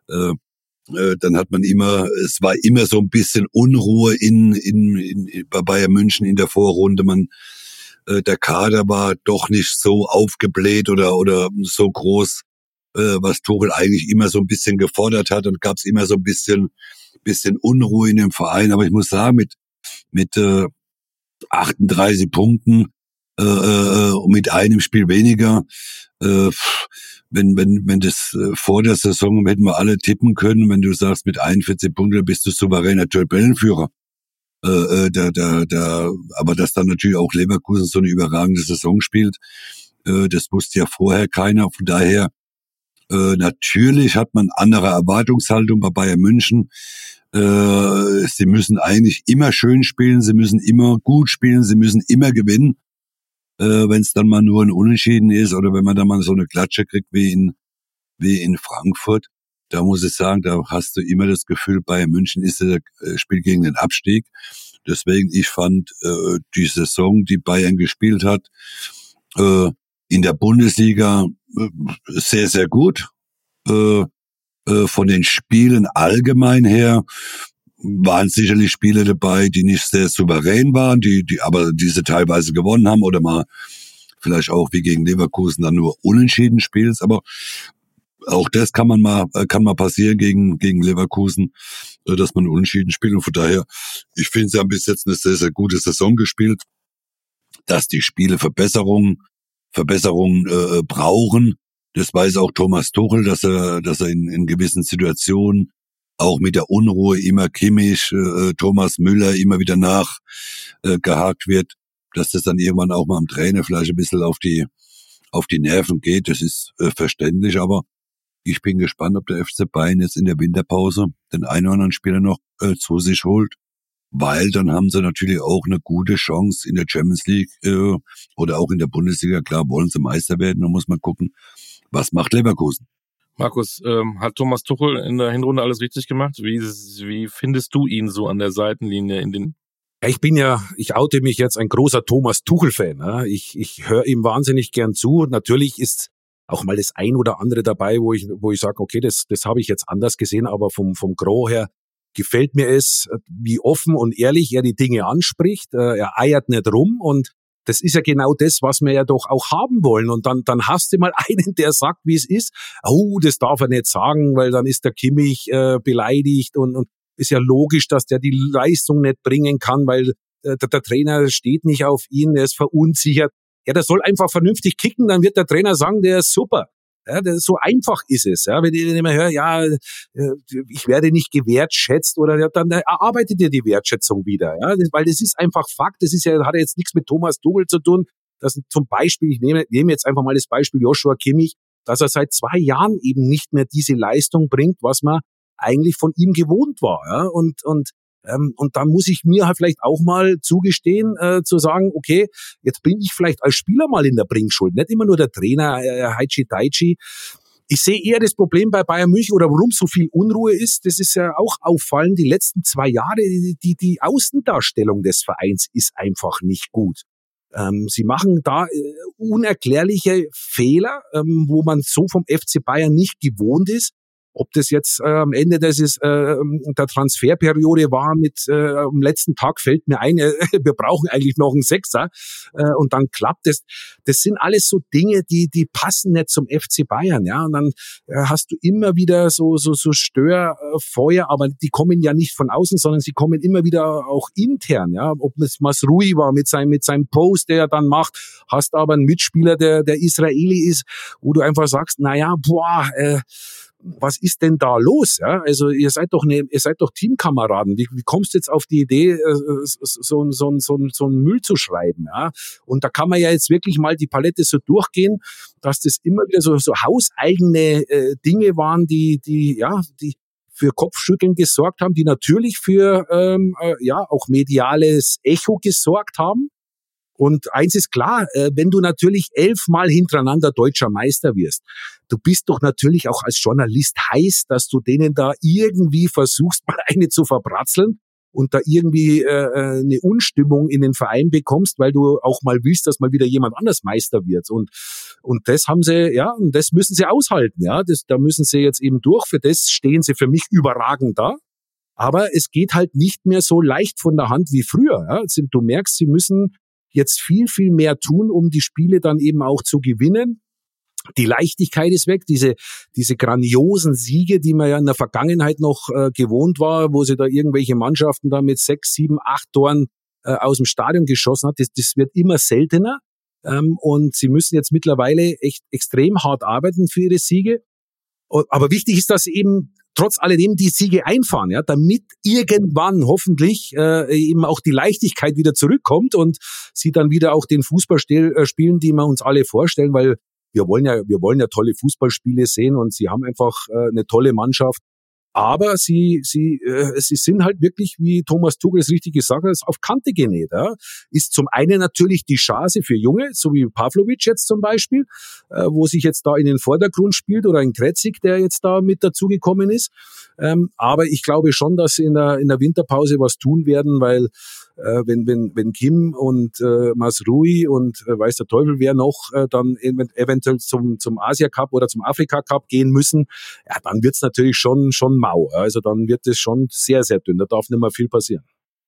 Dann hat man es war immer so ein bisschen Unruhe bei Bayern München in der Vorrunde. Der Kader war doch nicht so aufgebläht oder so groß, was Tuchel eigentlich immer so ein bisschen gefordert hat, und gab es immer so ein bisschen Unruhe in dem Verein. Aber ich muss sagen, mit 38 Punkten und mit einem Spiel weniger, wenn das vor der Saison hätten wir alle tippen können, wenn du sagst, mit 41 Punkten bist du souveräner Tabellenführer. Aber dass dann natürlich auch Leverkusen so eine überragende Saison spielt, das wusste ja vorher keiner. Von daher, natürlich hat man andere Erwartungshaltung bei Bayern München. Sie müssen eigentlich immer schön spielen, sie müssen immer gut spielen, sie müssen immer gewinnen. Wenn es dann mal nur ein Unentschieden ist oder wenn man dann mal so eine Klatsche kriegt wie in Frankfurt, da muss ich sagen, da hast du immer das Gefühl, Bayern München spielt gegen den Abstieg. Deswegen, ich fand die Saison, die Bayern gespielt hat, in der Bundesliga sehr, sehr gut. Von den Spielen allgemein her waren sicherlich Spiele dabei, die nicht sehr souverän waren, aber diese teilweise gewonnen haben oder mal vielleicht auch wie gegen Leverkusen dann nur unentschieden spielst. Aber auch das kann mal passieren gegen Leverkusen, dass man unentschieden spielt. Und von daher, ich finde, sie haben bis jetzt eine sehr, sehr gute Saison gespielt, dass die Spiele Verbesserungen brauchen. Das weiß auch Thomas Tuchel, dass er in gewissen Situationen auch mit der Unruhe immer Kimmich, Thomas Müller immer wieder nachgehakt wird, dass das dann irgendwann auch mal am Trainer vielleicht ein bisschen auf die Nerven geht. Das ist verständlich, aber ich bin gespannt, ob der FC Bayern jetzt in der Winterpause den einen oder anderen Spieler noch zu sich holt, weil dann haben sie natürlich auch eine gute Chance in der Champions League oder auch in der Bundesliga. Klar, wollen sie Meister werden, da muss man gucken, was macht Leverkusen. Markus, hat Thomas Tuchel in der Hinrunde alles richtig gemacht? Wie findest du ihn so an der Seitenlinie in den Ich oute mich jetzt ein großer Thomas Tuchel-Fan. Ja. Ich höre ihm wahnsinnig gern zu. Natürlich ist auch mal das ein oder andere dabei, wo ich sage, okay, das habe ich jetzt anders gesehen, aber vom Gros her gefällt mir es, wie offen und ehrlich er die Dinge anspricht. Er eiert nicht rum und das ist ja genau das, was wir ja doch auch haben wollen. Und dann hast du mal einen, der sagt, wie es ist. Oh, das darf er nicht sagen, weil dann ist der Kimmich beleidigt und ist ja logisch, dass der die Leistung nicht bringen kann, weil der Trainer steht nicht auf ihn, er ist verunsichert. Ja, der soll einfach vernünftig kicken, dann wird der Trainer sagen, der ist super. Ja, so einfach ist es. Ja, wenn ich immer höre, ja, ich werde nicht gewertschätzt oder dann erarbeitet ihr die Wertschätzung wieder. Ja, weil das ist einfach Fakt. Das ist ja, hat ja jetzt nichts mit Thomas Tuchel zu tun. Das zum Beispiel, ich nehme jetzt einfach mal das Beispiel Joshua Kimmich, dass er seit 2 Jahren eben nicht mehr diese Leistung bringt, was man eigentlich von ihm gewohnt war. Ja, und da muss ich mir halt vielleicht auch mal zugestehen, zu sagen, okay, jetzt bin ich vielleicht als Spieler mal in der Bringschuld, nicht immer nur der Trainer, Heichi Daichi. Ich sehe eher das Problem bei Bayern München oder warum so viel Unruhe ist, das ist ja auch auffallend, die letzten 2 Jahre, die Außendarstellung des Vereins ist einfach nicht gut. Sie machen da unerklärliche Fehler, wo man so vom FC Bayern nicht gewohnt ist. Ob das jetzt am Ende der Transferperiode war mit am letzten Tag fällt mir ein, wir brauchen eigentlich noch einen Sechser und dann klappt es. Das sind alles so Dinge, die passen nicht zum FC Bayern, ja. Und dann hast du immer wieder so Störfeuer, aber die kommen ja nicht von außen, sondern sie kommen immer wieder auch intern, ja. Ob es Masrui war mit seinem Post, der er dann macht, hast aber einen Mitspieler, der Israeli ist, wo du einfach sagst, was ist denn da los? Ja? Also ihr seid doch Teamkameraden. Wie kommst du jetzt auf die Idee, so einen Müll zu schreiben? Ja? Und da kann man ja jetzt wirklich mal die Palette so durchgehen, dass das immer wieder so hauseigene Dinge waren, die für Kopfschütteln gesorgt haben, die natürlich für auch mediales Echo gesorgt haben. Und eins ist klar, wenn du natürlich 11 Mal hintereinander deutscher Meister wirst, du bist doch natürlich auch als Journalist heiß, dass du denen da irgendwie versuchst, mal eine zu verbratzeln und da irgendwie eine Unstimmung in den Verein bekommst, weil du auch mal willst, dass mal wieder jemand anders Meister wird. Und das haben sie, ja, und das müssen sie aushalten, ja. Da müssen sie jetzt eben durch. Für das stehen sie für mich überragend da. Aber es geht halt nicht mehr so leicht von der Hand wie früher. Ja. Du merkst, sie müssen jetzt viel, viel mehr tun, um die Spiele dann eben auch zu gewinnen. Die Leichtigkeit ist weg, diese grandiosen Siege, die man ja in der Vergangenheit noch gewohnt war, wo sie da irgendwelche Mannschaften da mit 6, 7, 8 Toren aus dem Stadion geschossen hat, das wird immer seltener. Und sie müssen jetzt mittlerweile echt extrem hart arbeiten für ihre Siege. Aber wichtig ist, dass eben trotz alledem die Siege einfahren, ja, damit irgendwann hoffentlich eben auch die Leichtigkeit wieder zurückkommt und sie dann wieder auch den Fußball spielen, die wir uns alle vorstellen, weil wir wollen ja tolle Fußballspiele sehen und sie haben einfach eine tolle Mannschaft. Aber sie sind halt wirklich, wie Thomas Tuchel es richtig gesagt hat, auf Kante genäht. Ja. Ist zum einen natürlich die Chance für Junge, so wie Pavlovic jetzt zum Beispiel, wo sich jetzt da in den Vordergrund spielt, oder ein Kretzig, der jetzt da mit dazugekommen ist. Aber ich glaube schon, dass sie in der Winterpause was tun werden, weil wenn Kim und Masrui und weiß der Teufel wer noch dann eventuell zum Asia Cup oder zum Afrika Cup gehen müssen, ja, dann wird's natürlich schon mau. Also dann wird es schon sehr, sehr dünn. Da darf nicht mehr viel passieren.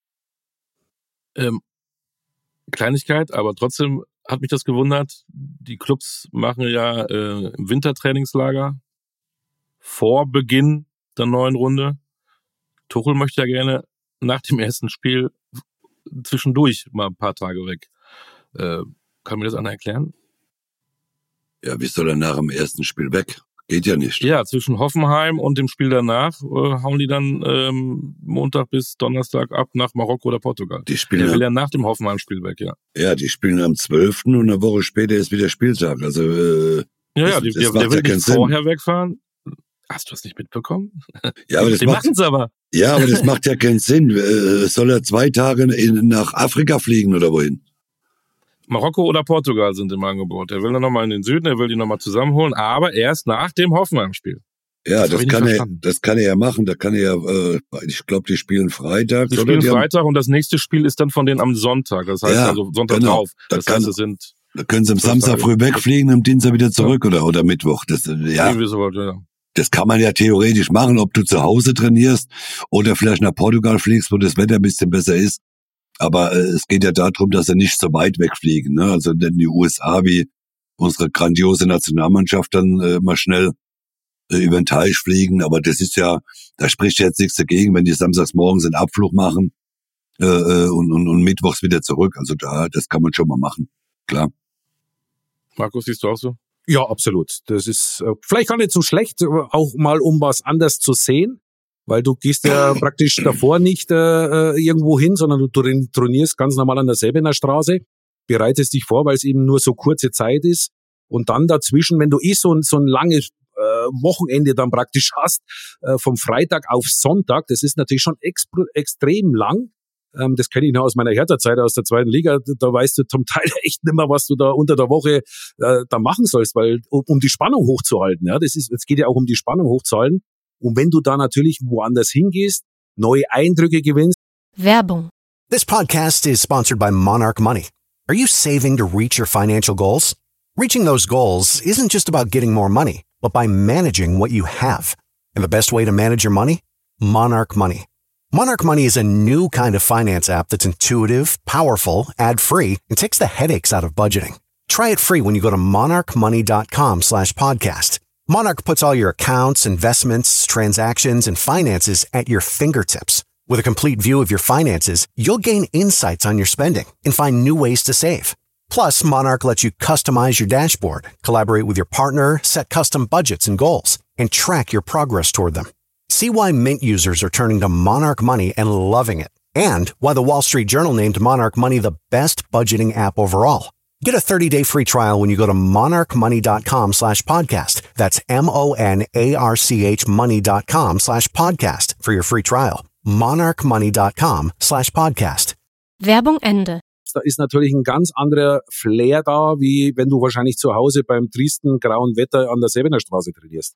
Kleinigkeit, aber trotzdem hat mich das gewundert. Die Clubs machen ja im Wintertrainingslager vor Beginn der neuen Runde. Tuchel möchte ja gerne nach dem ersten Spiel zwischendurch mal ein paar Tage weg. Kann mir das einer erklären? Ja, wie soll er nach dem ersten Spiel weg? Geht ja nicht. Ja, zwischen Hoffenheim und dem Spiel danach hauen die dann Montag bis Donnerstag ab nach Marokko oder Portugal. Die spielen will ja nach dem Hoffenheim-Spiel weg, ja. Ja, die spielen am 12. und eine Woche später ist wieder Spieltag. Also der will nicht vorher wegfahren. Hast du das nicht mitbekommen? Ja, aber die machen es aber. Ja, aber das macht ja keinen Sinn. Soll er 2 Tage nach Afrika fliegen oder wohin? Marokko oder Portugal sind im Angebot. Er will dann nochmal in den Süden, er will die nochmal zusammenholen, aber erst nach dem Hoffenheim-Spiel. Ja, Das hab ich nicht verstanden. das kann er ja machen. Da kann er ja, ich glaube, die spielen Freitag. Die spielen Freitag und das nächste Spiel ist dann von denen am Sonntag. Das heißt also Sonntag drauf. Das heißt, es sind. Da können sie am Samstag früh wegfliegen und am Dienstag wieder zurück oder Mittwoch. Das, ja. Irgendwie so was, ja. Das kann man ja theoretisch machen, ob du zu Hause trainierst oder vielleicht nach Portugal fliegst, wo das Wetter ein bisschen besser ist. Aber es geht ja darum, dass sie nicht so weit wegfliegen. Ne? Also in die USA, wie unsere grandiose Nationalmannschaft dann mal schnell über den Teich fliegen. Aber das ist ja, da spricht jetzt nichts dagegen, wenn die samstags morgens einen Abflug machen und mittwochs wieder zurück. Also das kann man schon mal machen, klar. Markus, siehst du auch so? Ja, absolut. Das ist vielleicht gar nicht so schlecht, auch mal um was anders zu sehen, weil du gehst ja praktisch davor nicht irgendwo hin, sondern du trainierst ganz normal an der Säbener Straße, bereitest dich vor, weil es eben nur so kurze Zeit ist und dann dazwischen, wenn du so ein langes Wochenende dann praktisch hast, vom Freitag auf Sonntag, das ist natürlich schon extrem lang. Das kenne ich noch aus meiner Hertha-Zeit aus der 2. Liga. Da weißt du zum Teil echt nicht mehr, was du da unter der Woche da machen sollst, weil um die Spannung hochzuhalten. Ja, es geht ja auch um die Spannung hochzuhalten. Und wenn du da natürlich woanders hingehst, neue Eindrücke gewinnst. Werbung. This podcast is sponsored by Monarch Money. Are you saving to reach your financial goals? Reaching those goals isn't just about getting more money, but by managing what you have. And the best way to manage your money? Monarch Money. Monarch Money is a new kind of finance app that's intuitive, powerful, ad-free, and takes the headaches out of budgeting. Try it free when you go to monarchmoney.com/podcast. Monarch puts all your accounts, investments, transactions, and finances at your fingertips. With a complete view of your finances, you'll gain insights on your spending and find new ways to save. Plus, Monarch lets you customize your dashboard, collaborate with your partner, set custom budgets and goals, and track your progress toward them. See why Mint users are turning to Monarch Money and loving it, and why the Wall Street Journal named Monarch Money the best budgeting app overall. Get a 30-day free trial when you go to monarchmoney.com/podcast. That's MONARCH money.com/podcast for your free trial. monarchmoney.com/podcast. Werbung Ende. Da ist natürlich ein ganz anderer Flair da, wie wenn du wahrscheinlich zu Hause beim tristen, grauen Wetter an der Säbener Straße trainierst.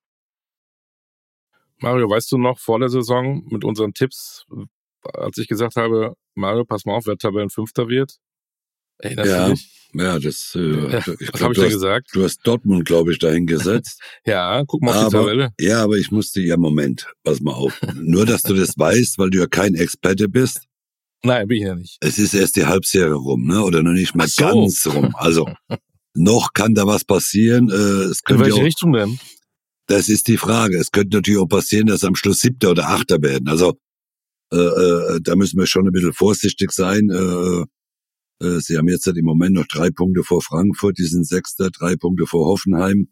Mario, weißt du noch, vor der Saison mit unseren Tipps, als ich gesagt habe, Mario, pass mal auf, wer Tabellenfünfter wird? Erinnerst du dich? Ja, das was habe ich dir gesagt? Du hast Dortmund, glaube ich, dahin gesetzt. Ja, guck mal auf die Tabelle. Ja, aber ich musste, Moment, pass mal auf. Nur, dass du das weißt, weil du ja kein Experte bist. Nein, bin ich ja nicht. Es ist erst die Halbserie rum, ne? Oder noch nicht mal ganz rum. Also, noch kann da was passieren. Es in welche Richtung denn? Das ist die Frage. Es könnte natürlich auch passieren, dass am Schluss 7. oder 8. werden. Also da müssen wir schon ein bisschen vorsichtig sein. Sie haben jetzt im Moment noch 3 Punkte vor Frankfurt, die sind 6., 3 Punkte vor Hoffenheim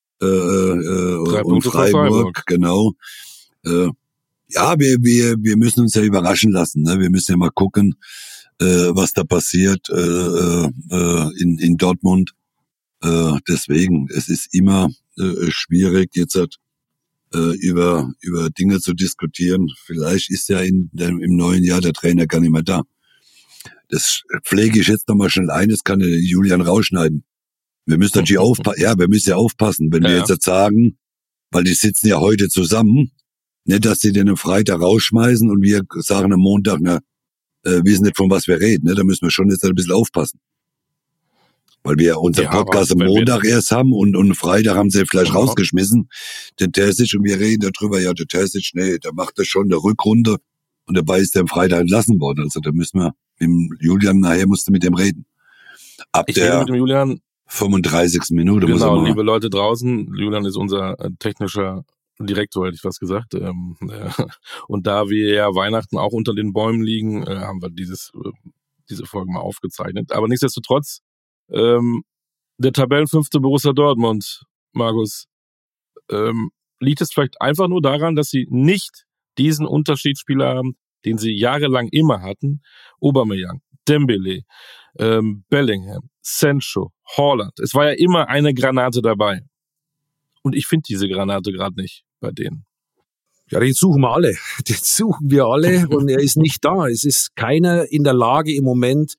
3 und Punkte Freiburg, genau. Ja, wir müssen uns ja überraschen lassen. Ne? Wir müssen ja mal gucken, was da passiert in Dortmund. Deswegen, es ist immer schwierig, jetzt über Dinge zu diskutieren. Vielleicht ist ja im neuen Jahr der Trainer gar nicht mehr da. Das pflege ich jetzt nochmal schnell ein, das kann der Julian rausschneiden. Wir müssen natürlich aufpassen, wenn wir jetzt sagen, weil die sitzen ja heute zusammen, nicht, dass sie den am Freitag rausschmeißen und wir sagen am Montag, wir wissen nicht, von was wir reden. Ne? Da müssen wir schon jetzt ein bisschen aufpassen. Weil wir unseren Podcast am Montag erst haben und Freitag haben sie vielleicht rausgeschmissen, den Terzic, und wir reden darüber, ja, der Terzic, nee, der macht das schon, der Rückrunde, und dabei ist der am Freitag entlassen worden. Also da müssen wir, mit Julian, nachher musst du mit dem reden. Ich rede mit dem Julian 35. Minute. Genau, liebe Leute draußen, Julian ist unser technischer Direktor, hätte ich was gesagt. Und da wir ja Weihnachten auch unter den Bäumen liegen, haben wir diese Folge mal aufgezeichnet. Aber nichtsdestotrotz, der Tabellenfünfte Borussia Dortmund, Markus, liegt es vielleicht einfach nur daran, dass sie nicht diesen Unterschiedsspieler haben, den sie jahrelang immer hatten? Aubameyang, Dembele, Bellingham, Sancho, Haaland. Es war ja immer eine Granate dabei. Und ich finde diese Granate gerade nicht bei denen. Ja, den suchen wir alle. Den suchen wir alle und er ist nicht da. Es ist keiner in der Lage im Moment,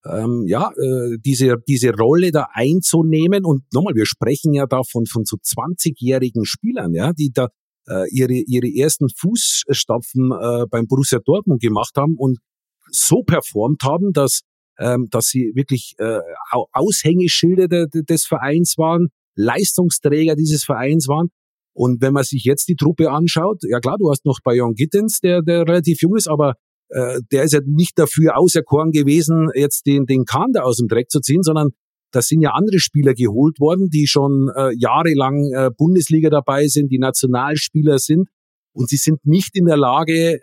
diese Rolle da einzunehmen. Und nochmal, wir sprechen ja da von so 20-jährigen Spielern, ja, die da ihre ersten Fußstapfen beim Borussia Dortmund gemacht haben und so performt haben, dass sie wirklich Aushängeschilder des Vereins waren, Leistungsträger dieses Vereins waren. Und wenn man sich jetzt die Truppe anschaut, ja klar, du hast noch Bayon Gittens, der relativ jung ist, aber der ist ja nicht dafür auserkoren gewesen, jetzt den Kahn da aus dem Dreck zu ziehen, sondern da sind ja andere Spieler geholt worden, die schon jahrelang Bundesliga dabei sind, die Nationalspieler sind. Und sie sind nicht in der Lage,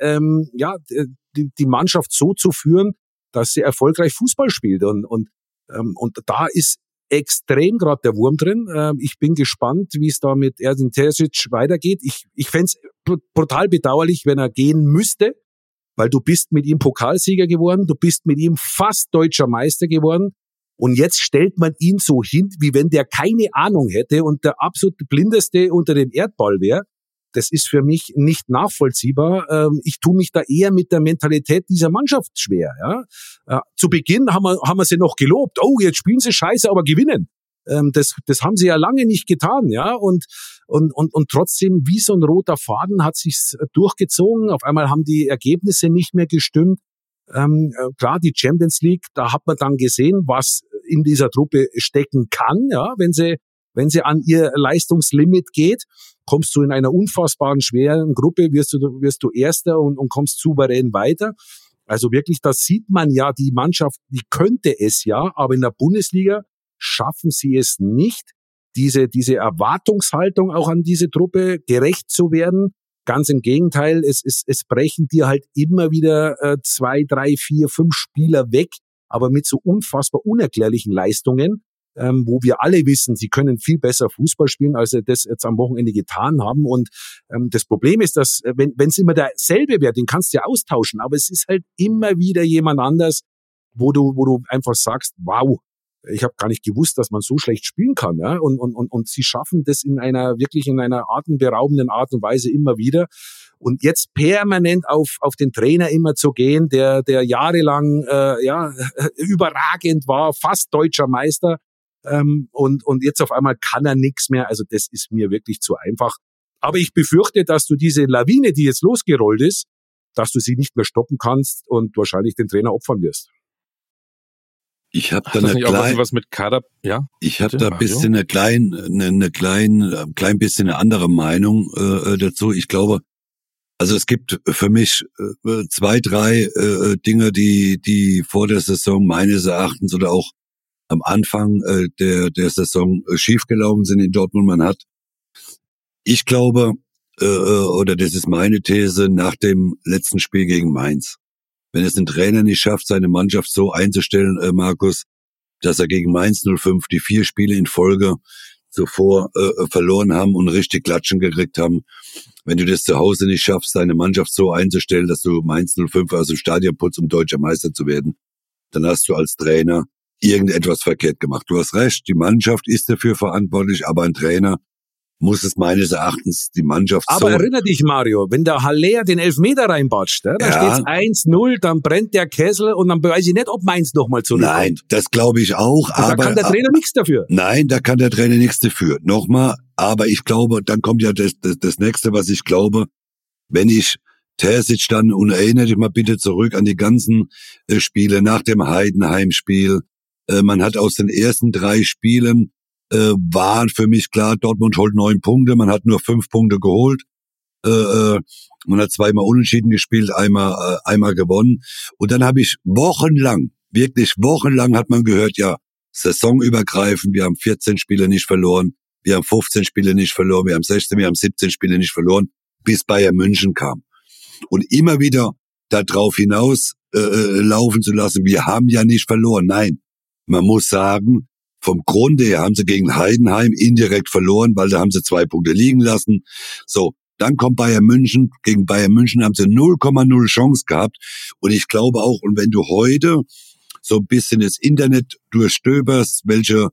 die Mannschaft so zu führen, dass sie erfolgreich Fußball spielt. Und da ist extrem gerade der Wurm drin. Ich bin gespannt, wie es da mit Edin Terzic weitergeht. Ich fände es brutal bedauerlich, wenn er gehen müsste, weil du bist mit ihm Pokalsieger geworden, du bist mit ihm fast deutscher Meister geworden und jetzt stellt man ihn so hin, wie wenn der keine Ahnung hätte und der absolut blindeste unter dem Erdball wäre. Das ist für mich nicht nachvollziehbar. Ich tue mich da eher mit der Mentalität dieser Mannschaft schwer. Ja? Zu Beginn haben wir sie noch gelobt. Oh, jetzt spielen sie scheiße, aber gewinnen. Das haben sie ja lange nicht getan. Ja? Und trotzdem, wie so ein roter Faden, hat sich's durchgezogen. Auf einmal haben die Ergebnisse nicht mehr gestimmt. Klar, die Champions League, da hat man dann gesehen, was in dieser Truppe stecken kann, ja, wenn sie an ihr Leistungslimit geht. Kommst du in einer unfassbaren schweren Gruppe, wirst du Erster und kommst souverän weiter. Also wirklich, das sieht man ja, die Mannschaft, die könnte es ja, aber in der Bundesliga schaffen sie es nicht, diese Erwartungshaltung auch an diese Truppe gerecht zu werden. Ganz im Gegenteil, es brechen dir halt immer wieder 2, 3, 4, 5 Spieler weg, aber mit so unfassbar unerklärlichen Leistungen, wo wir alle wissen, sie können viel besser Fußball spielen, als sie das jetzt am Wochenende getan haben. Und das Problem ist, dass wenn es immer derselbe wäre, den kannst du ja austauschen, aber es ist halt immer wieder jemand anders, wo du einfach sagst, wow, ich habe gar nicht gewusst, dass man so schlecht spielen kann. Ja? Und sie schaffen das in einer atemberaubenden Art und Weise immer wieder. Und jetzt permanent auf den Trainer immer zu gehen, der jahrelang überragend war, fast deutscher Meister, und jetzt auf einmal kann er nichts mehr. Also das ist mir wirklich zu einfach. Aber ich befürchte, dass du diese Lawine, die jetzt losgerollt ist, dass du sie nicht mehr stoppen kannst und wahrscheinlich den Trainer opfern wirst. Ich habe da was mit Kader, ja? Ich habe da ein bisschen eine klein bisschen eine andere Meinung dazu. Ich glaube, also es gibt für mich 2, 3 Dinge, die vor der Saison meines Erachtens oder auch am Anfang der Saison schiefgelaufen sind in Dortmund. Ich glaube, oder das ist meine These, nach dem letzten Spiel gegen Mainz, wenn es ein Trainer nicht schafft, seine Mannschaft so einzustellen, Markus, dass er gegen Mainz 05 die 4 Spiele in Folge zuvor verloren haben und richtig Klatschen gekriegt haben, wenn du das zu Hause nicht schaffst, deine Mannschaft so einzustellen, dass du Mainz 05 aus dem Stadion putzt, um deutscher Meister zu werden, dann hast du als Trainer irgendetwas verkehrt gemacht. Du hast recht, die Mannschaft ist dafür verantwortlich, aber ein Trainer muss es meines Erachtens die Mannschaft aber so... Aber erinnere dich, Mario, wenn der Haller den Elfmeter reinbatscht, da steht's 1-0, dann brennt der Kessel und dann weiß ich nicht, ob Mainz nochmal zurückkommt. Nein, das glaube ich auch. Aber da kann der Trainer nichts dafür. Nein, da kann der Trainer nichts dafür. Nochmal, aber ich glaube, dann kommt ja das Nächste, was ich glaube, wenn ich Terzic dann, und erinnere dich mal bitte zurück an die ganzen Spiele nach dem Heidenheim-Spiel. Man hat aus den ersten 3 Spielen war für mich klar, Dortmund holt 9 Punkte, man hat nur 5 Punkte geholt, man hat 2-mal unentschieden gespielt, einmal gewonnen, und dann habe ich wirklich wochenlang hat man gehört, ja, saisonübergreifend, wir haben 14 Spiele nicht verloren, wir haben 15 Spiele nicht verloren, wir haben 16, wir haben 17 Spiele nicht verloren, bis Bayern München kam. Und immer wieder darauf hinaus laufen zu lassen, wir haben ja nicht verloren, nein, man muss sagen, vom Grunde her haben sie gegen Heidenheim indirekt verloren, weil da haben sie 2 Punkte liegen lassen. So, dann kommt Bayern München. Gegen Bayern München haben sie 0,0 Chance gehabt. Und ich glaube auch, und wenn du heute so ein bisschen das Internet durchstöberst, welche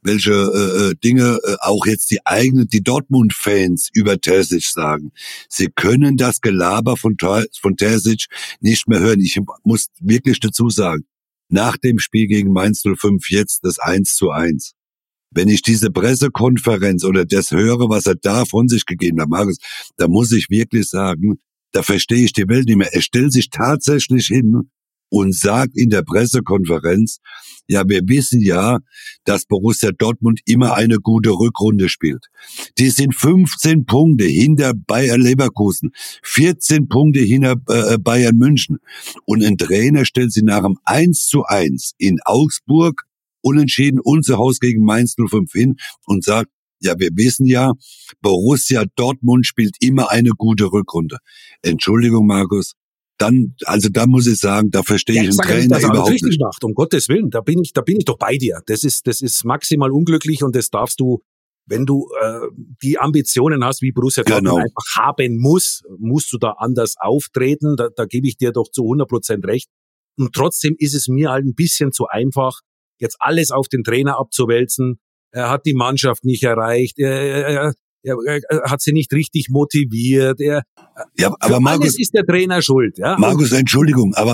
Dinge auch jetzt die Dortmund-Fans über Terzic sagen, sie können das Gelaber von Terzic nicht mehr hören. Ich muss wirklich dazu sagen, nach dem Spiel gegen Mainz 05 jetzt das 1:1. wenn ich diese Pressekonferenz oder das höre, was er da von sich gegeben hat, Markus, da muss ich wirklich sagen, da verstehe ich die Welt nicht mehr. Er stellt sich tatsächlich hin und sagt in der Pressekonferenz, ja, wir wissen ja, dass Borussia Dortmund immer eine gute Rückrunde spielt. Die sind 15 Punkte hinter Bayer Leverkusen, 14 Punkte hinter Bayern München. Und ein Trainer stellt sie nach dem 1:1 in Augsburg unentschieden und zu Hause gegen Mainz 05 hin und sagt, ja, wir wissen ja, Borussia Dortmund spielt immer eine gute Rückrunde. Entschuldigung, Markus, da muss ich sagen, da verstehe ich einen Trainer überhaupt richtig nicht. macht, um Gottes Willen, da bin ich doch bei dir. Das ist maximal unglücklich und das darfst du, wenn du die Ambitionen hast, wie Borussia Dortmund einfach haben musst du da anders auftreten. Da gebe ich dir doch zu 100% recht. Und trotzdem ist es mir halt ein bisschen zu einfach, jetzt alles auf den Trainer abzuwälzen. Er hat die Mannschaft nicht erreicht. Er hat sie nicht richtig motiviert. Aber Markus, alles ist der Trainer schuld. Ja? Markus, Entschuldigung, aber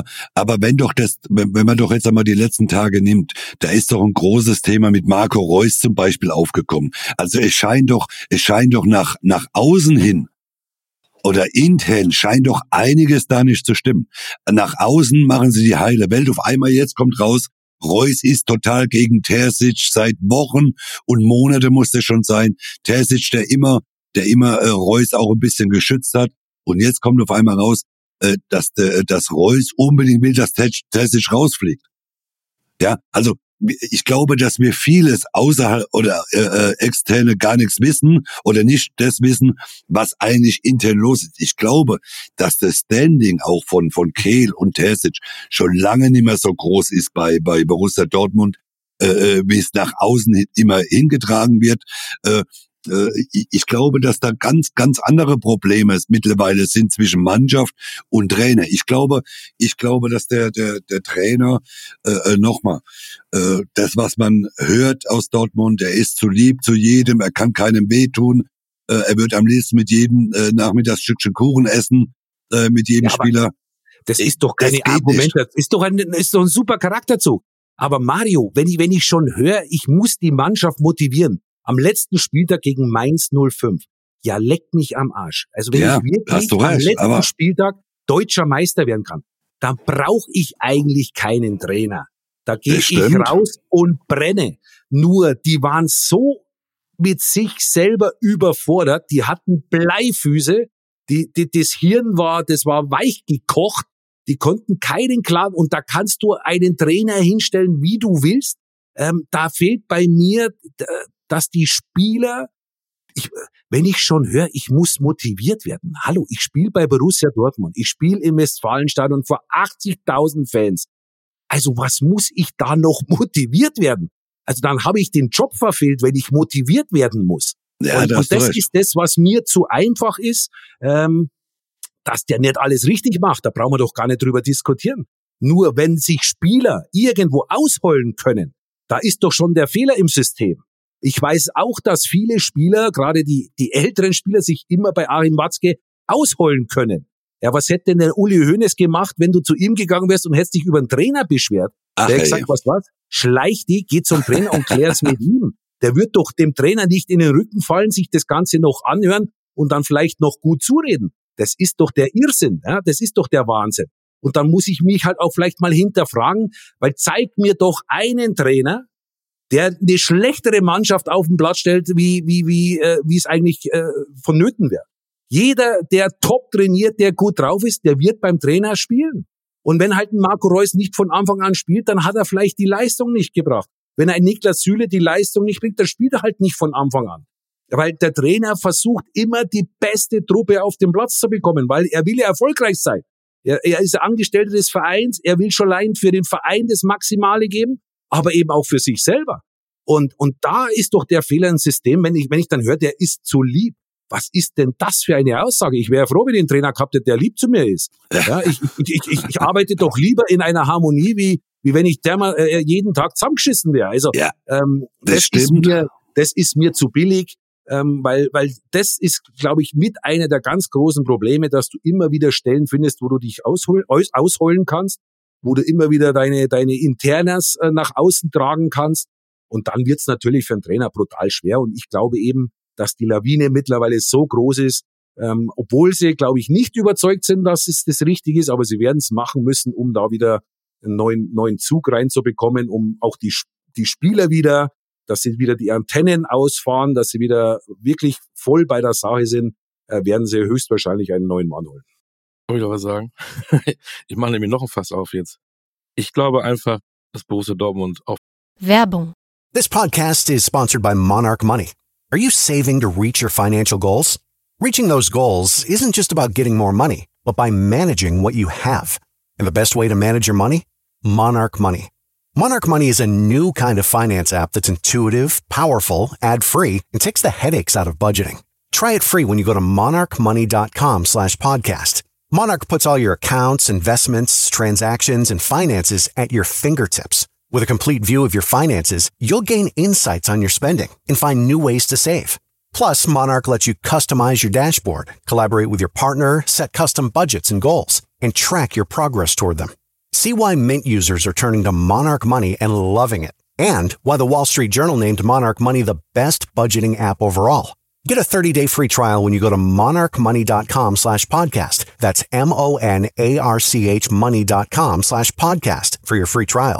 wenn man doch jetzt einmal die letzten Tage nimmt, da ist doch ein großes Thema mit Marco Reus zum Beispiel aufgekommen. Also es scheint doch nach außen hin oder intern scheint doch einiges da nicht zu stimmen. Nach außen machen sie die heile Welt. Auf einmal jetzt kommt raus, Reus ist total gegen Terzic, seit Wochen und Monate muss das schon sein. Terzic, der immer Reus auch ein bisschen geschützt hat. Und jetzt kommt auf einmal raus, dass Reus unbedingt will, dass Terzic rausfliegt. Ja, also ich glaube, dass wir vieles außerhalb oder Externe gar nichts wissen oder nicht das wissen, was eigentlich intern los ist. Ich glaube, dass das Standing auch von Kehl und Terzic schon lange nicht mehr so groß ist bei Borussia Dortmund, wie es nach außen immer hingetragen wird. Ich glaube, dass da ganz, ganz andere Probleme mittlerweile sind zwischen Mannschaft und Trainer. Ich glaube, dass der Trainer, das, was man hört aus Dortmund, er ist zu lieb zu jedem, er kann keinem wehtun, er wird am liebsten mit jedem Nachmittagsstückchen Kuchen essen, mit jedem Spieler. Das ist doch keine Argument, das ist doch ein super Charakterzug. Aber Mario, wenn ich schon höre, ich muss die Mannschaft motivieren, am letzten Spieltag gegen Mainz 05. Ja, leckt mich am Arsch. Also wenn ich wirklich am letzten Spieltag deutscher Meister werden kann, dann brauche ich eigentlich keinen Trainer. Da gehe ich raus und brenne. Nur, die waren so mit sich selber überfordert, die hatten Bleifüße, das Hirn war weich gekocht, die konnten keinen klaren, und da kannst du einen Trainer hinstellen, wie du willst. Da fehlt bei mir, dass die Spieler, wenn ich schon höre, ich muss motiviert werden. Hallo, ich spiele bei Borussia Dortmund, ich spiele im Westfalenstadion vor 80.000 Fans. Also was muss ich da noch motiviert werden? Also dann habe ich den Job verfehlt, wenn ich motiviert werden muss. Ja, und das ist das, was mir zu einfach ist, dass der nicht alles richtig macht. Da brauchen wir doch gar nicht drüber diskutieren. Nur wenn sich Spieler irgendwo ausheulen können, da ist doch schon der Fehler im System. Ich weiß auch, dass viele Spieler, gerade die älteren Spieler, sich immer bei Achim Watzke ausheulen können. Ja, was hätte denn der Uli Hoeneß gemacht, wenn du zu ihm gegangen wärst und hättest dich über den Trainer beschwert? Der hätte gesagt, was? Schleich dich, geh zum Trainer und klär's mit ihm. Der wird doch dem Trainer nicht in den Rücken fallen, sich das Ganze noch anhören und dann vielleicht noch gut zureden. Das ist doch der Irrsinn, ja? Das ist doch der Wahnsinn. Und dann muss ich mich halt auch vielleicht mal hinterfragen, weil zeig mir doch einen Trainer, der eine schlechtere Mannschaft auf den Platz stellt, wie es eigentlich vonnöten wäre. Jeder, der top trainiert, der gut drauf ist, der wird beim Trainer spielen. Und wenn halt ein Marco Reus nicht von Anfang an spielt, dann hat er vielleicht die Leistung nicht gebracht. Wenn ein Niklas Süle die Leistung nicht bringt, dann spielt er halt nicht von Anfang an. Weil der Trainer versucht immer die beste Truppe auf den Platz zu bekommen, weil er will ja erfolgreich sein. Er ist Angestellter des Vereins, er will schon allein für den Verein das Maximale geben, aber eben auch für sich selber. Und da ist doch der Fehler im System, wenn ich dann höre, der ist zu lieb. Was ist denn das für eine Aussage? Ich wäre froh, wenn ich einen Trainer gehabt hätte, der lieb zu mir ist. Ja, ich arbeite doch lieber in einer Harmonie, wie wenn ich jeden Tag zusammengeschissen wäre. Also ja, das ist mir zu billig, weil das ist, glaube ich, mit einer der ganz großen Probleme, dass du immer wieder Stellen findest, wo du dich ausheulen kannst, wo du immer wieder deine Internas nach außen tragen kannst. Und dann wird's natürlich für einen Trainer brutal schwer. Und ich glaube eben, dass die Lawine mittlerweile so groß ist, obwohl sie, glaube ich, nicht überzeugt sind, dass es das richtig ist, aber sie werden es machen müssen, um da wieder einen neuen Zug reinzubekommen, um auch die Spieler wieder, dass sie wieder die Antennen ausfahren, dass sie wieder wirklich voll bei der Sache sind, werden sie höchstwahrscheinlich einen neuen Mann holen. Soll ich doch was sagen? Ich mache nämlich noch ein Fass auf jetzt. Ich glaube einfach, dass Borussia Dortmund auch Werbung. This podcast is sponsored by Monarch Money. Are you saving to reach your financial goals? Reaching those goals isn't just about getting more money, but by managing what you have. And the best way to manage your money? Monarch Money. Monarch Money is a new kind of finance app that's intuitive, powerful, ad-free, and takes the headaches out of budgeting. Try it free when you go to monarchmoney.com/podcast. Monarch puts all your accounts, investments, transactions, and finances at your fingertips. With a complete view of your finances, you'll gain insights on your spending and find new ways to save. Plus, Monarch lets you customize your dashboard, collaborate with your partner, set custom budgets and goals, and track your progress toward them. See why Mint users are turning to Monarch Money and loving it, and why the Wall Street Journal named Monarch Money the best budgeting app overall. Get a 30-day free trial when you go to monarchmoney.com/podcast. That's MONARCH money.com/podcast for your free trial.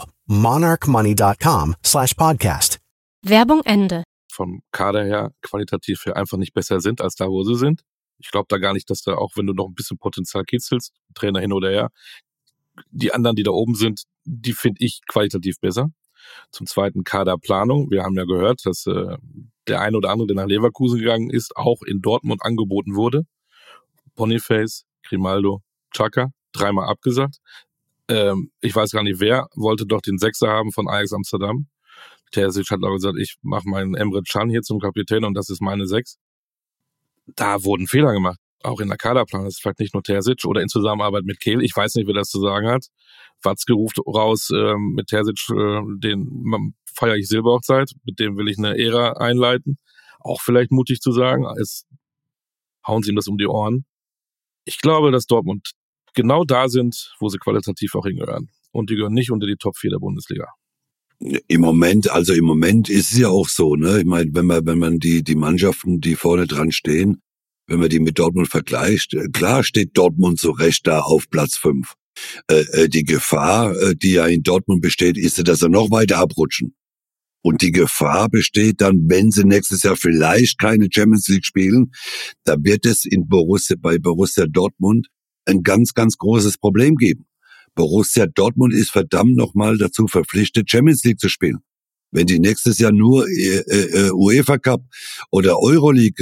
monarchmoney.com/podcast. Werbung Ende. vom Kader her, qualitativ her einfach nicht besser sind als da, wo sie sind. Ich glaube da gar nicht, dass da, auch wenn du noch ein bisschen Potenzial kitzelst, Trainer hin oder her, die anderen, die da oben sind, die finde ich qualitativ besser. Zum Zweiten Kaderplanung. Wir haben ja gehört, dass der eine oder andere, der nach Leverkusen gegangen ist, auch in Dortmund angeboten wurde. Boniface, Grimaldo, Xhaka, 3-mal abgesagt. Ich weiß gar nicht, wer wollte doch den Sechser haben von Ajax Amsterdam. Terzic hat aber gesagt, ich mache meinen Emre Can hier zum Kapitän und das ist meine 6. Da wurden Fehler gemacht. Auch in der Kaderplanung. Das ist vielleicht nicht nur Terzic oder in Zusammenarbeit mit Kehl. Ich weiß nicht, wer das zu sagen hat. Watzke ruft raus, mit Terzic, den feiere ich Silberhochzeit. Mit dem will ich eine Ära einleiten. Auch vielleicht mutig zu sagen. Jetzt hauen sie ihm das um die Ohren. Ich glaube, dass Dortmund genau da sind, wo sie qualitativ auch hingehören. Und die gehören nicht unter die Top 4 der Bundesliga. Im Moment ist es ja auch so, ne? Ich meine, wenn man die Mannschaften, die vorne dran stehen, wenn man die mit Dortmund vergleicht, klar steht Dortmund so recht da auf Platz 5. Die Gefahr, die ja in Dortmund besteht, ist, dass sie noch weiter abrutschen. Und die Gefahr besteht dann, wenn sie nächstes Jahr vielleicht keine Champions League spielen, da wird es bei Borussia Dortmund ein ganz, ganz großes Problem geben. Borussia Dortmund ist verdammt nochmal dazu verpflichtet, Champions League zu spielen. Wenn die nächstes Jahr nur UEFA Cup oder Euroleague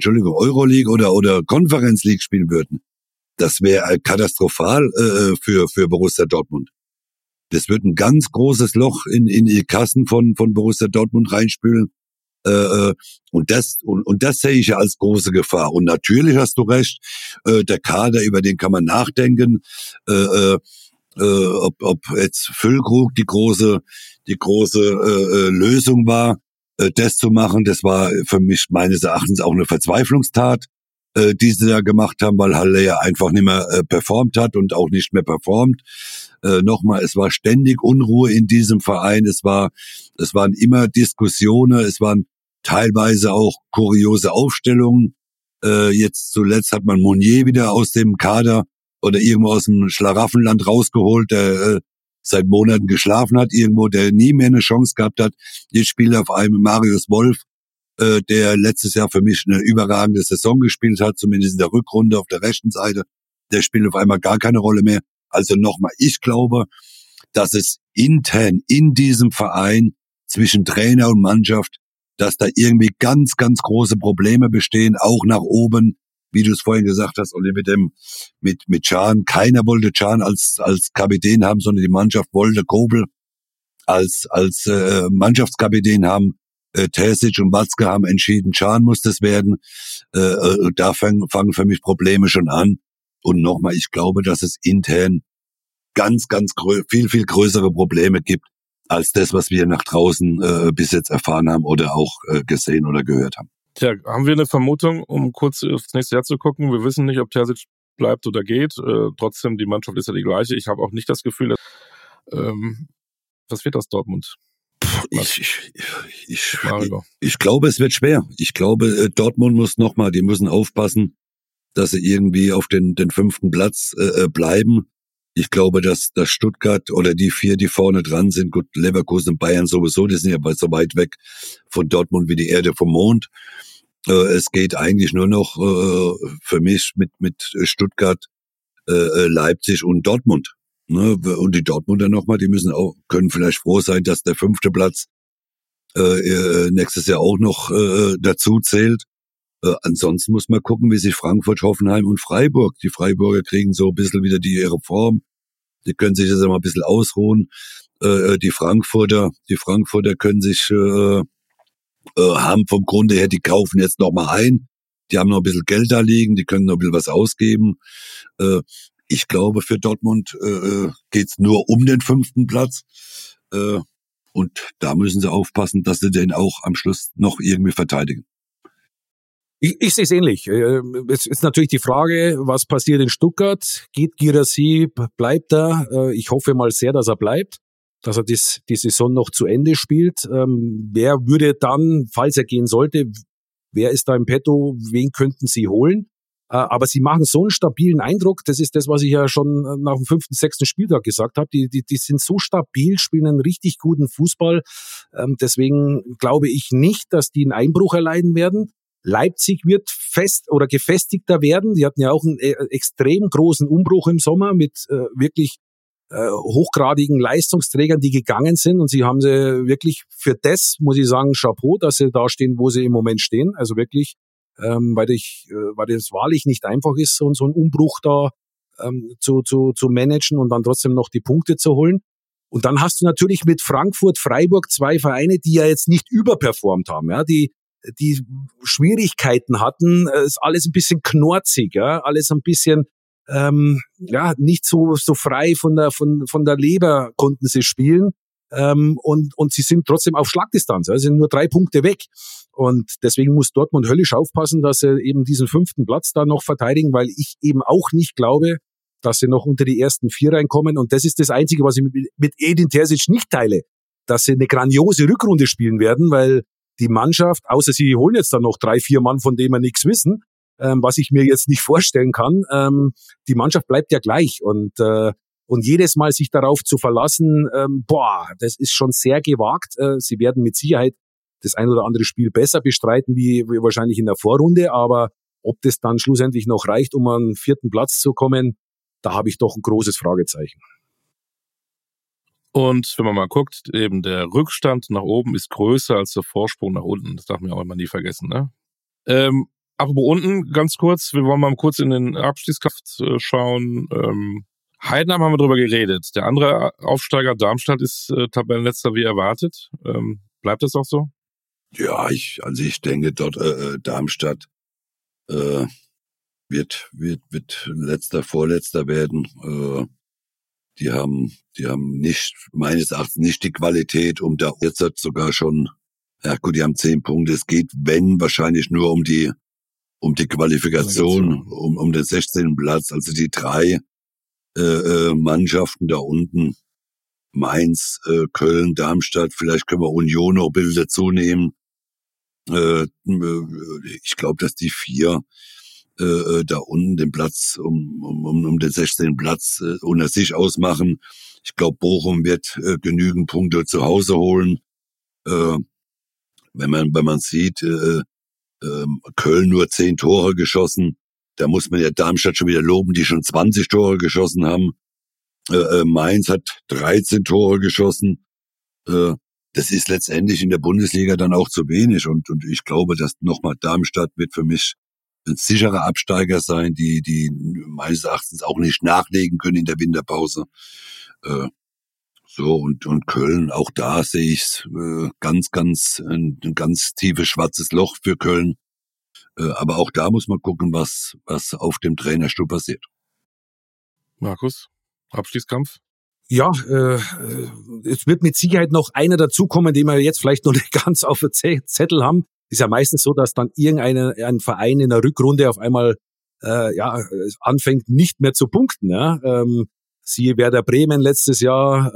oder Conference League spielen würden, das wäre katastrophal für Borussia Dortmund. Das wird ein ganz großes Loch in die Kassen von Borussia Dortmund reinspülen. Und das sehe ich ja als große Gefahr. Und natürlich hast du recht, der Kader, über den kann man nachdenken. Ob jetzt Füllkrug die große Lösung war, das zu machen, das war für mich meines Erachtens auch eine Verzweiflungstat, die sie da gemacht haben, weil Halle ja einfach nicht mehr performt hat und auch nicht mehr performt. Nochmal, es war ständig Unruhe in diesem Verein, es waren immer Diskussionen, es waren teilweise auch kuriose Aufstellungen. Jetzt zuletzt hat man Mounier wieder aus dem Kader oder irgendwo aus dem Schlaraffenland rausgeholt, der seit Monaten geschlafen hat, irgendwo, der nie mehr eine Chance gehabt hat. Jetzt spielt auf einmal Marius Wolf, der letztes Jahr für mich eine überragende Saison gespielt hat, zumindest in der Rückrunde auf der rechten Seite. Der spielt auf einmal gar keine Rolle mehr. Also nochmal, ich glaube, dass es intern in diesem Verein zwischen Trainer und Mannschaft, dass da irgendwie ganz, ganz große Probleme bestehen, auch nach oben. Wie du es vorhin gesagt hast, Olli, mit Can. Keiner wollte Can als Kapitän haben, sondern die Mannschaft wollte Kobel als Mannschaftskapitän haben. Terzic und Watzke haben entschieden, Can muss das werden. Da fangen für mich Probleme schon an. Und nochmal, ich glaube, dass es intern ganz, ganz viel, viel größere Probleme gibt, als das, was wir nach draußen bis jetzt erfahren haben oder auch gesehen oder gehört haben. Tja, haben wir eine Vermutung, um kurz aufs nächste Jahr zu gucken? Wir wissen nicht, ob Terzic bleibt oder geht. Trotzdem, die Mannschaft ist ja die gleiche. Ich habe auch nicht das Gefühl, dass, was wird aus Dortmund? Ich glaube, es wird schwer. Ich glaube, Dortmund muss die müssen aufpassen, dass sie irgendwie auf den 5. Platz bleiben. Ich glaube, dass Stuttgart oder die 4, die vorne dran sind, gut, Leverkusen und Bayern sowieso, die sind ja so weit weg von Dortmund wie die Erde vom Mond. Es geht eigentlich nur noch für mich mit Stuttgart, Leipzig und Dortmund. Ne? Und die Dortmunder nochmal, die können vielleicht froh sein, dass der 5. Platz nächstes Jahr auch noch dazu zählt. Ansonsten muss man gucken, wie sich Frankfurt, Hoffenheim und Freiburg. Die Freiburger kriegen so ein bisschen wieder ihre Form. Die können sich jetzt mal ein bisschen ausruhen. Die Frankfurter können sich haben vom Grunde her, die kaufen jetzt noch mal ein. Die haben noch ein bisschen Geld da liegen, die können noch ein bisschen was ausgeben. Ich glaube, für Dortmund geht's nur um den 5. Platz. Und da müssen sie aufpassen, dass sie den auch am Schluss noch irgendwie verteidigen. Ich sehe es ähnlich. Es ist natürlich die Frage, was passiert in Stuttgart? Geht Guirassy, bleibt er? Ich hoffe mal sehr, dass er bleibt, dass er die Saison noch zu Ende spielt. Wer würde dann, falls er gehen sollte, wer ist da im Petto? Wen könnten sie holen? Aber sie machen so einen stabilen Eindruck. Das ist das, was ich ja schon nach dem 5., 6. Spieltag gesagt habe. Die sind so stabil, spielen einen richtig guten Fußball. Deswegen glaube ich nicht, dass die einen Einbruch erleiden werden. Leipzig wird gefestigter werden. Die hatten ja auch einen extrem großen Umbruch im Sommer mit wirklich hochgradigen Leistungsträgern, die gegangen sind. Und sie haben sie wirklich für das, muss ich sagen, Chapeau, dass sie da stehen, wo sie im Moment stehen. Also wirklich, weil das wahrlich nicht einfach ist, so einen Umbruch da zu managen und dann trotzdem noch die Punkte zu holen. Und dann hast du natürlich mit Frankfurt, Freiburg 2 Vereine, die ja jetzt nicht überperformt haben, ja, die Schwierigkeiten hatten, ist alles ein bisschen knorzig, ja, alles ein bisschen nicht so frei von der Leber konnten sie spielen, und sie sind trotzdem auf Schlagdistanz, also sind nur 3 Punkte weg, und deswegen muss Dortmund höllisch aufpassen, dass sie eben diesen 5. Platz da noch verteidigen, weil ich eben auch nicht glaube, dass sie noch unter die ersten 4 reinkommen, und das ist das Einzige, was ich mit Edin Terzic nicht teile, dass sie eine grandiose Rückrunde spielen werden, weil die Mannschaft, außer sie holen jetzt dann noch 3, 4 Mann, von denen wir nichts wissen, was ich mir jetzt nicht vorstellen kann, die Mannschaft bleibt ja gleich, und jedes Mal sich darauf zu verlassen, das ist schon sehr gewagt. Sie werden mit Sicherheit das ein oder andere Spiel besser bestreiten, wie wahrscheinlich in der Vorrunde, aber ob das dann schlussendlich noch reicht, um an den 4. Platz zu kommen, da habe ich doch ein großes Fragezeichen. Und wenn man mal guckt, eben der Rückstand nach oben ist größer als der Vorsprung nach unten. Das darf man ja auch immer nie vergessen, ne? Apropos unten, ganz kurz, wir wollen mal kurz in den Abstiegskampf schauen. Heidenheim haben wir drüber geredet. Der andere Aufsteiger Darmstadt ist Tabellenletzter wie erwartet. Bleibt das auch so? Ja, ich denke, dort Darmstadt wird Vorletzter werden. Die haben meines Erachtens nicht die Qualität, um da jetzt sogar schon, ja gut, die haben 10 Punkte. Es geht, wenn, wahrscheinlich nur um die Qualifikation, um den 16. Platz. Also die 3 Mannschaften da unten, Mainz, Köln, Darmstadt, vielleicht können wir Union noch Bilder zunehmen. Ich glaube, dass die 4 da unten den Platz um den 16. Platz unter sich ausmachen. Ich glaube, Bochum wird genügend Punkte zu Hause holen. Wenn man sieht, Köln nur 10 Tore geschossen, da muss man ja Darmstadt schon wieder loben, die schon 20 Tore geschossen haben. Mainz hat 13 Tore geschossen. Das ist letztendlich in der Bundesliga dann auch zu wenig, und ich glaube, dass nochmal Darmstadt wird für mich ein sicherer Absteiger sein, die meines Erachtens auch nicht nachlegen können in der Winterpause. Und Köln, auch da sehe ich ein ganz tiefes schwarzes Loch für Köln. Aber auch da muss man gucken, was auf dem Trainerstuhl passiert. Markus, Abstiegskampf? Ja, es wird mit Sicherheit noch einer dazukommen, den wir jetzt vielleicht noch nicht ganz auf dem Zettel haben. Ist ja meistens so, dass dann ein Verein in der Rückrunde auf einmal anfängt, nicht mehr zu punkten. Ja? siehe Werder Bremen letztes Jahr.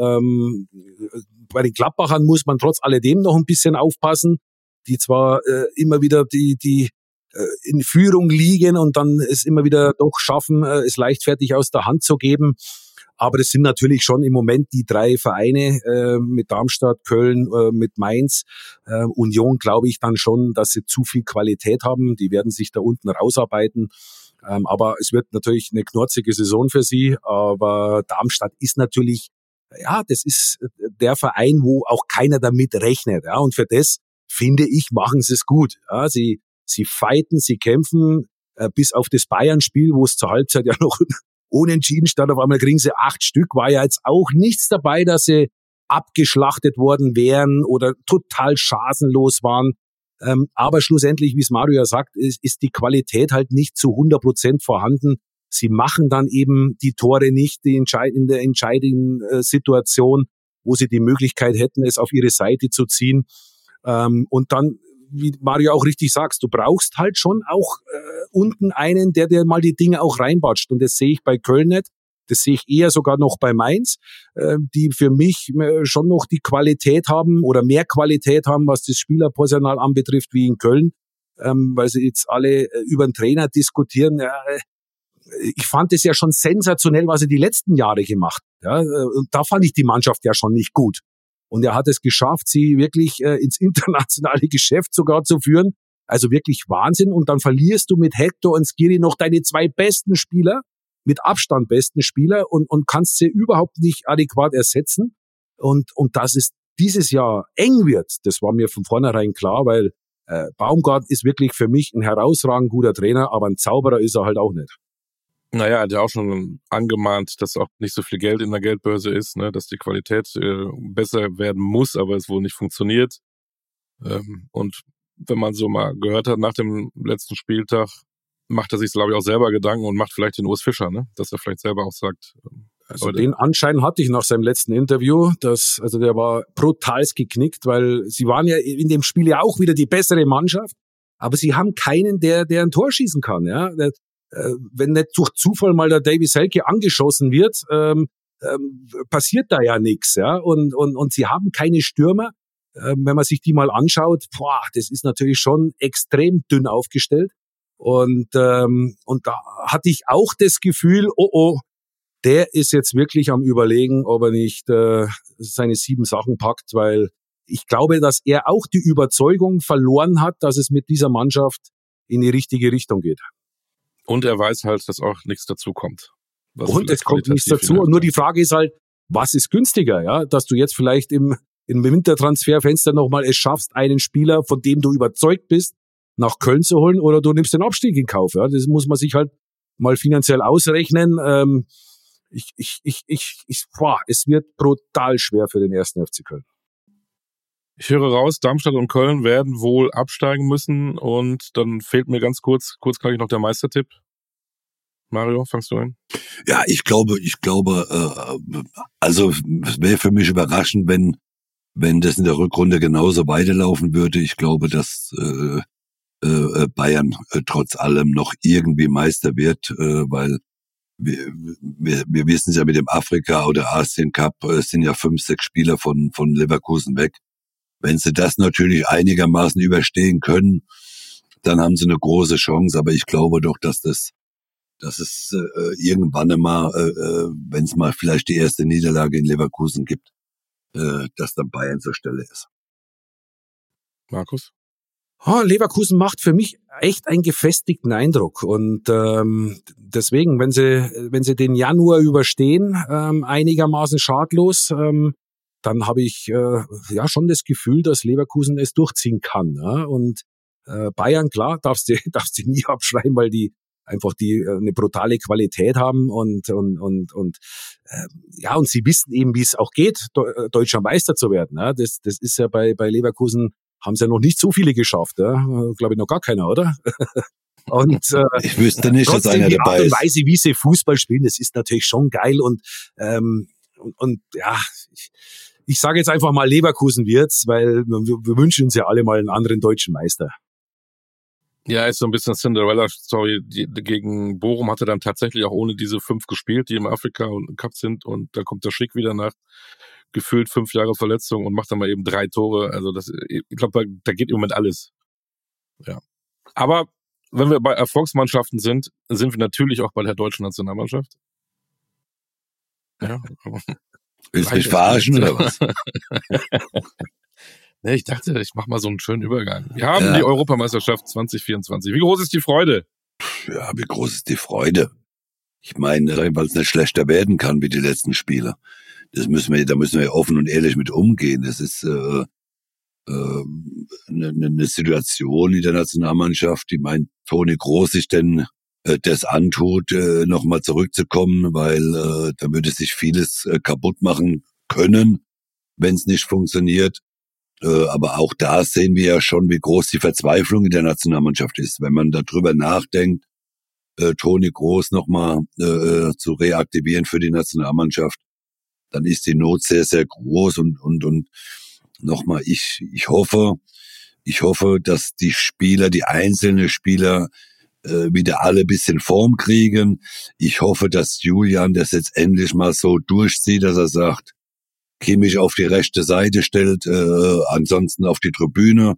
Bei den Gladbachern muss man trotz alledem noch ein bisschen aufpassen, die zwar immer wieder die in Führung liegen und dann es immer wieder doch schaffen, es leichtfertig aus der Hand zu geben. Aber es sind natürlich schon im Moment die 3 Vereine mit Darmstadt, Köln, mit Mainz. Union glaube ich dann schon, dass sie zu viel Qualität haben. Die werden sich da unten rausarbeiten. Aber es wird natürlich eine knorzige Saison für sie. Aber Darmstadt ist natürlich, ja, das ist der Verein, wo auch keiner damit rechnet. Ja, und für das, finde ich, machen sie es gut. Ja, sie fighten, sie kämpfen, bis auf das Bayern-Spiel, wo es zur Halbzeit ja noch unentschieden stand. Auf einmal kriegen sie 8 Stück. War ja jetzt auch nichts dabei, dass sie abgeschlachtet worden wären oder total chancenlos waren. Aber schlussendlich, wie es Mario ja sagt, ist die Qualität halt nicht zu 100% vorhanden. Sie machen dann eben die Tore nicht in der entscheidenden Situation, wo sie die Möglichkeit hätten, es auf ihre Seite zu ziehen. Und dann, wie Mario auch richtig sagst, du brauchst halt schon auch unten einen, der dir mal die Dinge auch reinbatscht. Und das sehe ich bei Köln nicht. Das sehe ich eher sogar noch bei Mainz, die für mich schon noch die Qualität haben oder mehr Qualität haben, was das Spielerpersonal anbetrifft, wie in Köln, weil sie jetzt alle über den Trainer diskutieren. Ich fand es ja schon sensationell, was er die letzten Jahre gemacht hat. Ja, und da fand ich die Mannschaft ja schon nicht gut. Und er hat es geschafft, sie wirklich ins internationale Geschäft sogar zu führen. Also wirklich Wahnsinn. Und dann verlierst du mit Hector und Skiri noch deine 2 besten Spieler, mit Abstand besten Spieler und kannst sie überhaupt nicht adäquat ersetzen. Und dass es dieses Jahr eng wird, das war mir von vornherein klar, weil Baumgart ist wirklich für mich ein herausragend guter Trainer, aber ein Zauberer ist er halt auch nicht. Naja, er hat ja auch schon angemahnt, dass auch nicht so viel Geld in der Geldbörse ist, ne, dass die Qualität besser werden muss, aber es wohl nicht funktioniert. Und wenn man so mal gehört hat nach dem letzten Spieltag, macht er sich, glaube ich, auch selber Gedanken und macht vielleicht den Urs Fischer, ne, dass er vielleicht selber auch sagt. Also den Anschein hatte ich nach seinem letzten Interview, also der war brutal geknickt, weil sie waren ja in dem Spiel ja auch wieder die bessere Mannschaft, aber sie haben keinen, der ein Tor schießen kann, ja. Wenn nicht durch Zufall mal der Davy Selke angeschossen wird, passiert da ja nichts, ja. Und sie haben keine Stürmer. Wenn man sich die mal anschaut, das ist natürlich schon extrem dünn aufgestellt. Und da hatte ich auch das Gefühl, der ist jetzt wirklich am Überlegen, ob er nicht seine 7 Sachen packt, weil ich glaube, dass er auch die Überzeugung verloren hat, dass es mit dieser Mannschaft in die richtige Richtung geht. Und er weiß halt, dass auch nichts dazu kommt. Und es kommt nichts dazu. Und nur die Frage ist halt, was ist günstiger, ja? Dass du jetzt vielleicht im Wintertransferfenster nochmal es schaffst, einen Spieler, von dem du überzeugt bist, nach Köln zu holen, oder du nimmst den Abstieg in Kauf. Ja? Das muss man sich halt mal finanziell ausrechnen. Es wird brutal schwer für den 1. FC Köln. Ich höre raus, Darmstadt und Köln werden wohl absteigen müssen und dann fehlt mir ganz kurz gleich noch der Meistertipp. Mario, fangst du an? Ja, ich glaube, also es wäre für mich überraschend, wenn das in der Rückrunde genauso weiterlaufen würde. Ich glaube, dass Bayern trotz allem noch irgendwie Meister wird, weil wir wissen es ja mit dem Afrika- oder Asien-Cup, es sind ja 5, 6 Spieler von Leverkusen weg. Wenn sie das natürlich einigermaßen überstehen können, dann haben sie eine große Chance. Aber ich glaube doch, dass es irgendwann einmal, wenn es mal vielleicht die erste Niederlage in Leverkusen gibt, dass dann Bayern zur Stelle ist. Markus? Leverkusen macht für mich echt einen gefestigten Eindruck. Und deswegen, wenn sie den Januar überstehen, einigermaßen schadlos, dann habe ich schon das Gefühl, dass Leverkusen es durchziehen kann. Ja? Und Bayern, klar, darfst du nie abschreiben, weil die einfach eine brutale Qualität haben und sie wissen eben, wie es auch geht, deutscher Meister zu werden. Ja? Das ist ja bei Leverkusen, haben sie ja noch nicht so viele geschafft. Ja? Glaube ich noch gar keiner, oder? Und ich wüsste nicht, dass einer dabei ist. Die Art und Weise, wie sie Fußball spielen, das ist natürlich schon geil und ich sage jetzt einfach mal, Leverkusen wird's, weil wir wünschen uns ja alle mal einen anderen deutschen Meister. Ja, ist so ein bisschen Cinderella-Story. Gegen Bochum hat er dann tatsächlich auch ohne diese 5 gespielt, die im Afrika und Cup sind. Und da kommt der Schick wieder nach gefühlt 5 Jahre Verletzung und macht dann mal eben 3 Tore. Also ich glaube, da geht im Moment alles. Ja. Aber wenn wir bei Erfolgsmannschaften sind wir natürlich auch bei der deutschen Nationalmannschaft. Ja. Willst du mich verarschen oder was? Nee, ich dachte, ich mache mal so einen schönen Übergang. Wir haben die Europameisterschaft 2024. Wie groß ist die Freude? Ja, wie groß ist die Freude? Ich meine, weil es nicht schlechter werden kann wie die letzten Spiele. Da müssen wir offen und ehrlich mit umgehen. Das ist eine Situation in der Nationalmannschaft, die meint, Toni Kroos sich denn das antut, nochmal zurückzukommen, weil da würde sich vieles kaputt machen können, wenn es nicht funktioniert. Aber auch da sehen wir ja schon, wie groß die Verzweiflung in der Nationalmannschaft ist. Wenn man darüber nachdenkt, Toni Kroos nochmal zu reaktivieren für die Nationalmannschaft, dann ist die Not sehr, sehr groß und nochmal, ich hoffe, dass die einzelnen Spieler wieder alle ein bisschen Form kriegen. Ich hoffe, dass Julian das jetzt endlich mal so durchzieht, dass er sagt, Kimmich auf die rechte Seite stellt, ansonsten auf die Tribüne.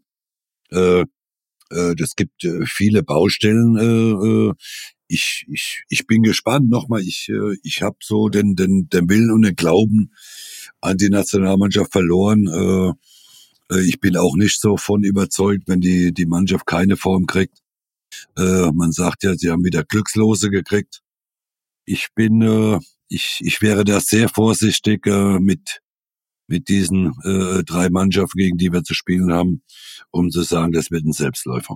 Das gibt viele Baustellen. Ich bin gespannt. Nochmal, ich habe so den Willen und den Glauben an die Nationalmannschaft verloren. Ich bin auch nicht so von überzeugt, wenn die Mannschaft keine Form kriegt. Man sagt ja, sie haben wieder Glückslose gekriegt. Ich wäre da sehr vorsichtig mit diesen 3 Mannschaften, gegen die wir zu spielen haben, um zu sagen, das wird ein Selbstläufer.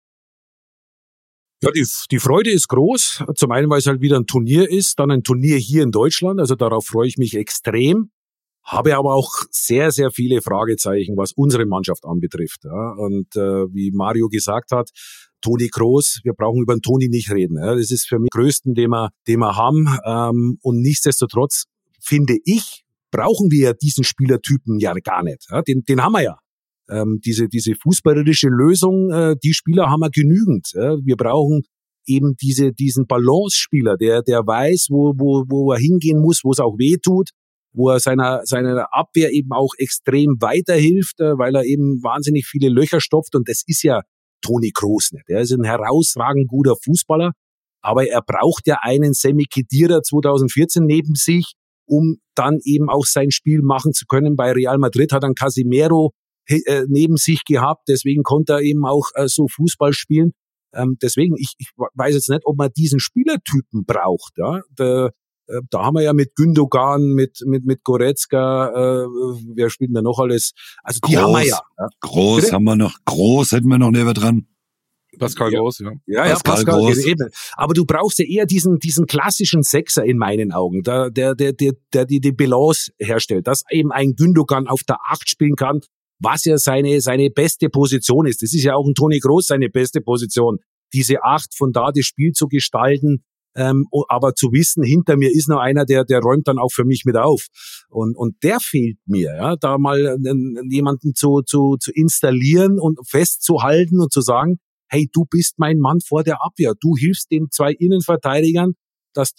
Ja, die Freude ist groß. Zum einen, weil es halt wieder ein Turnier ist, dann ein Turnier hier in Deutschland. Also darauf freue ich mich extrem. Habe aber auch sehr, sehr viele Fragezeichen, was unsere Mannschaft anbetrifft. Ja. Und wie Mario gesagt hat, Toni Kroos, wir brauchen über den Toni nicht reden. Ja. Das ist für mich der größten, den wir haben. Und nichtsdestotrotz finde ich, brauchen wir diesen Spielertypen ja gar nicht. Ja. Den haben wir ja. Diese fußballerische Lösung, die Spieler haben wir genügend. Ja. Wir brauchen eben diesen Balance-Spieler, der weiß, wo er hingehen muss, wo es auch weh tut, wo er seiner Abwehr eben auch extrem weiterhilft, weil er eben wahnsinnig viele Löcher stopft. Und das ist ja Toni Kroos nicht. Er ist ein herausragend guter Fußballer, aber er braucht ja einen Semi Khedira 2014 neben sich, um dann eben auch sein Spiel machen zu können. Bei Real Madrid hat er Casemiro neben sich gehabt, deswegen konnte er eben auch so Fußball spielen. Deswegen, ich weiß jetzt nicht, ob man diesen Spielertypen braucht. Ja? Da haben wir ja mit Gündogan, mit Goretzka, wer spielt denn da noch alles? Also die haben wir ja. Groß haben wir noch, Groß hätten wir noch neben dran. Pascal Groß, ja. Ja, Pascal Groß. Eben. Aber du brauchst ja eher diesen klassischen Sechser in meinen Augen, der die Balance herstellt, dass eben ein Gündogan auf der 8 spielen kann, was ja seine beste Position ist. Das ist ja auch ein Toni Kroos seine beste Position, diese 8 von da das Spiel zu gestalten, aber zu wissen, hinter mir ist noch einer, der räumt dann auch für mich mit auf. Und der fehlt mir, ja, da mal jemanden zu installieren und festzuhalten und zu sagen, hey, du bist mein Mann vor der Abwehr, du hilfst den 2 Innenverteidigern, dass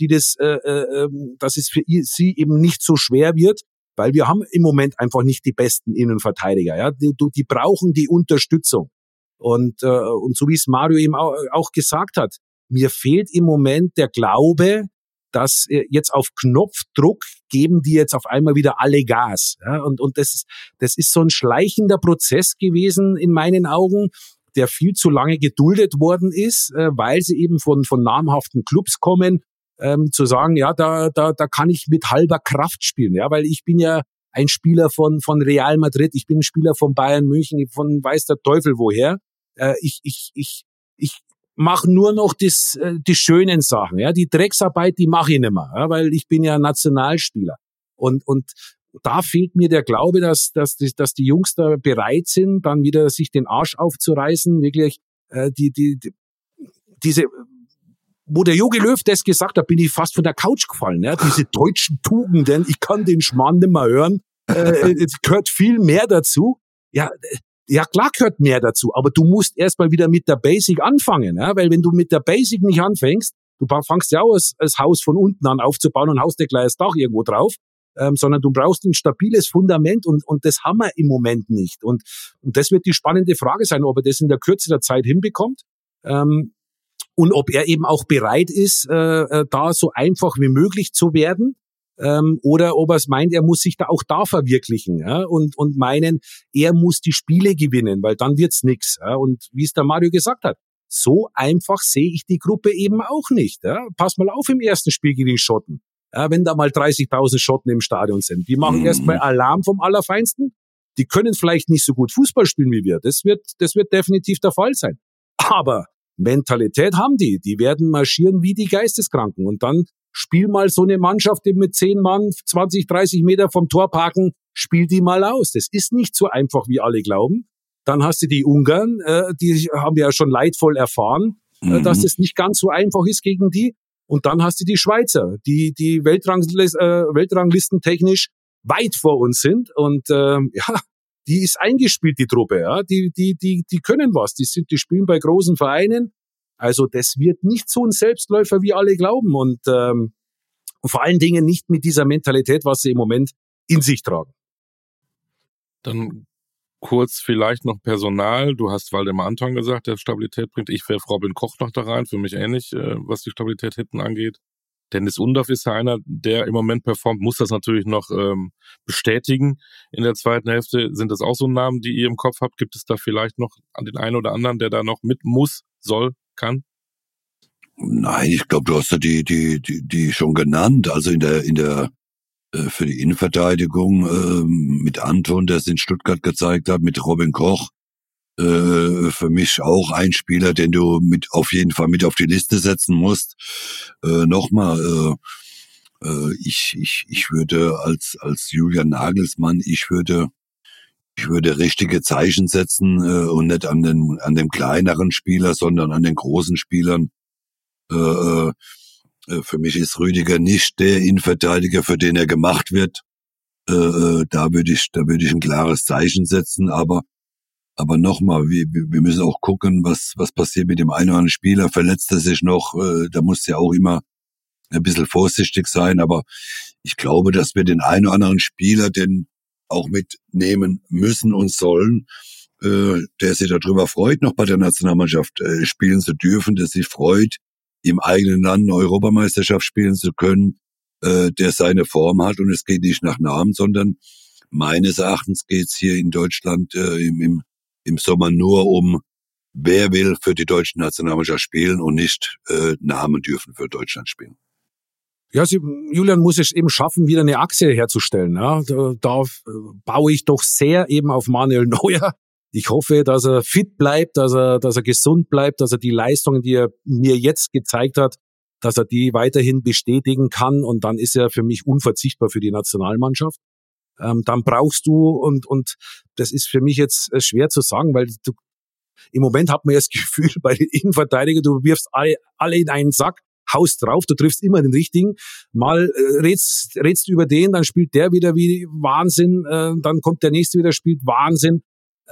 es für sie eben nicht so schwer wird, weil wir haben im Moment einfach nicht die besten Innenverteidiger, ja, die brauchen die Unterstützung. Und so wie es Mario eben auch gesagt hat, mir fehlt im Moment der Glaube, dass jetzt auf Knopfdruck geben die jetzt auf einmal wieder alle Gas. Ja? Und das ist so ein schleichender Prozess gewesen in meinen Augen, der viel zu lange geduldet worden ist, weil sie eben von namhaften Clubs kommen, zu sagen, ja, da kann ich mit halber Kraft spielen, ja, weil ich bin ja ein Spieler von Real Madrid, ich bin ein Spieler von Bayern München, von weiß der Teufel woher. Ich mache nur noch die schönen Sachen, ja, die Drecksarbeit, die mache ich nicht mehr, ja, weil ich bin ja Nationalspieler. Und da fehlt mir der Glaube, dass die Jungs da bereit sind, dann wieder sich den Arsch aufzureißen, wirklich diese, wo der Jogi Löw das gesagt hat, bin ich fast von der Couch gefallen. Ja, diese deutschen Tugenden, ich kann den Schmarrn nicht mehr hören. Es gehört viel mehr dazu. Ja, Ja, klar gehört mehr dazu, aber du musst erstmal wieder mit der Basic anfangen, ja? Weil wenn du mit der Basic nicht anfängst, du fangst ja auch das Haus von unten an aufzubauen und haust dir gleich das Dach irgendwo drauf, sondern du brauchst ein stabiles Fundament und das haben wir im Moment nicht. Und das wird die spannende Frage sein, ob er das in der Kürze der Zeit hinbekommt und ob er eben auch bereit ist, da so einfach wie möglich zu werden. Oder ob er es meint, er muss sich da auch da verwirklichen, ja, und meinen, er muss die Spiele gewinnen, weil dann wird's nix. Ja, und wie es der Mario gesagt hat, so einfach sehe ich die Gruppe eben auch nicht. Ja. Pass mal auf im ersten Spiel gegen die Schotten, ja, wenn da mal 30.000 Schotten im Stadion sind. Die machen erstmal Alarm vom Allerfeinsten. Die können vielleicht nicht so gut Fußball spielen wie wir. Das wird definitiv der Fall sein. Aber Mentalität haben die. Die werden marschieren wie die Geisteskranken. Und dann spiel mal so eine Mannschaft, die mit 10 Mann 20, 30 Meter vom Tor parken, spiel die mal aus. Das ist nicht so einfach, wie alle glauben. Dann hast du die Ungarn, die haben ja schon leidvoll erfahren, dass es nicht ganz so einfach ist gegen die. Und dann hast du die Schweizer, die weltranglistentechnisch weit vor uns sind. Und die ist eingespielt, die Truppe. Ja, die können was. Die spielen bei großen Vereinen. Also das wird nicht so ein Selbstläufer, wie alle glauben. Und vor allen Dingen nicht mit dieser Mentalität, was sie im Moment in sich tragen. Dann kurz vielleicht noch Personal. Du hast Waldemar Anton gesagt, der Stabilität bringt. Ich werfe Robin Koch noch da rein, für mich ähnlich, was die Stabilität hinten angeht. Dennis Undaff ist ja einer, der im Moment performt, muss das natürlich noch bestätigen in der zweiten Hälfte. Sind das auch so Namen, die ihr im Kopf habt? Gibt es da vielleicht noch an den einen oder anderen, der da noch mit muss, soll, kann? Nein, ich glaube, du hast ja die schon genannt. Also in der für die Innenverteidigung mit Anton, der es in Stuttgart gezeigt hat, mit Robin Koch. Für mich auch ein Spieler, den du auf jeden Fall mit auf die Liste setzen musst. Nochmal, ich würde als Julian Nagelsmann, ich würde richtige Zeichen setzen und nicht an dem kleineren Spieler, sondern an den großen Spielern. Für mich ist Rüdiger nicht der Innenverteidiger, für den er gemacht wird. Da würde ich ein klares Zeichen setzen, aber nochmal, wir müssen auch gucken, was passiert mit dem einen oder anderen Spieler. Verletzt er sich noch? Da muss ja auch immer ein bisschen vorsichtig sein. Aber ich glaube, dass wir den einen oder anderen Spieler den auch mitnehmen müssen und sollen, der sich darüber freut, noch bei der Nationalmannschaft spielen zu dürfen, der sich freut, im eigenen Land eine Europameisterschaft spielen zu können, der seine Form hat. Und es geht nicht nach Namen, sondern meines Erachtens geht's hier in Deutschland im Sommer nur um, wer will für die deutsche Nationalmannschaft spielen und nicht Namen dürfen für Deutschland spielen. Ja, Julian muss es eben schaffen, wieder eine Achse herzustellen. Ja, da baue ich doch sehr eben auf Manuel Neuer. Ich hoffe, dass er fit bleibt, dass er gesund bleibt, dass er die Leistungen, die er mir jetzt gezeigt hat, dass er die weiterhin bestätigen kann. Und dann ist er für mich unverzichtbar für die Nationalmannschaft. Dann brauchst du, und das ist für mich jetzt schwer zu sagen, weil im Moment hat man ja das Gefühl, bei den Innenverteidigern, du wirfst alle in einen Sack, haust drauf, du triffst immer den richtigen. Mal redst über den, dann spielt der wieder wie Wahnsinn, dann kommt der nächste wieder, spielt Wahnsinn.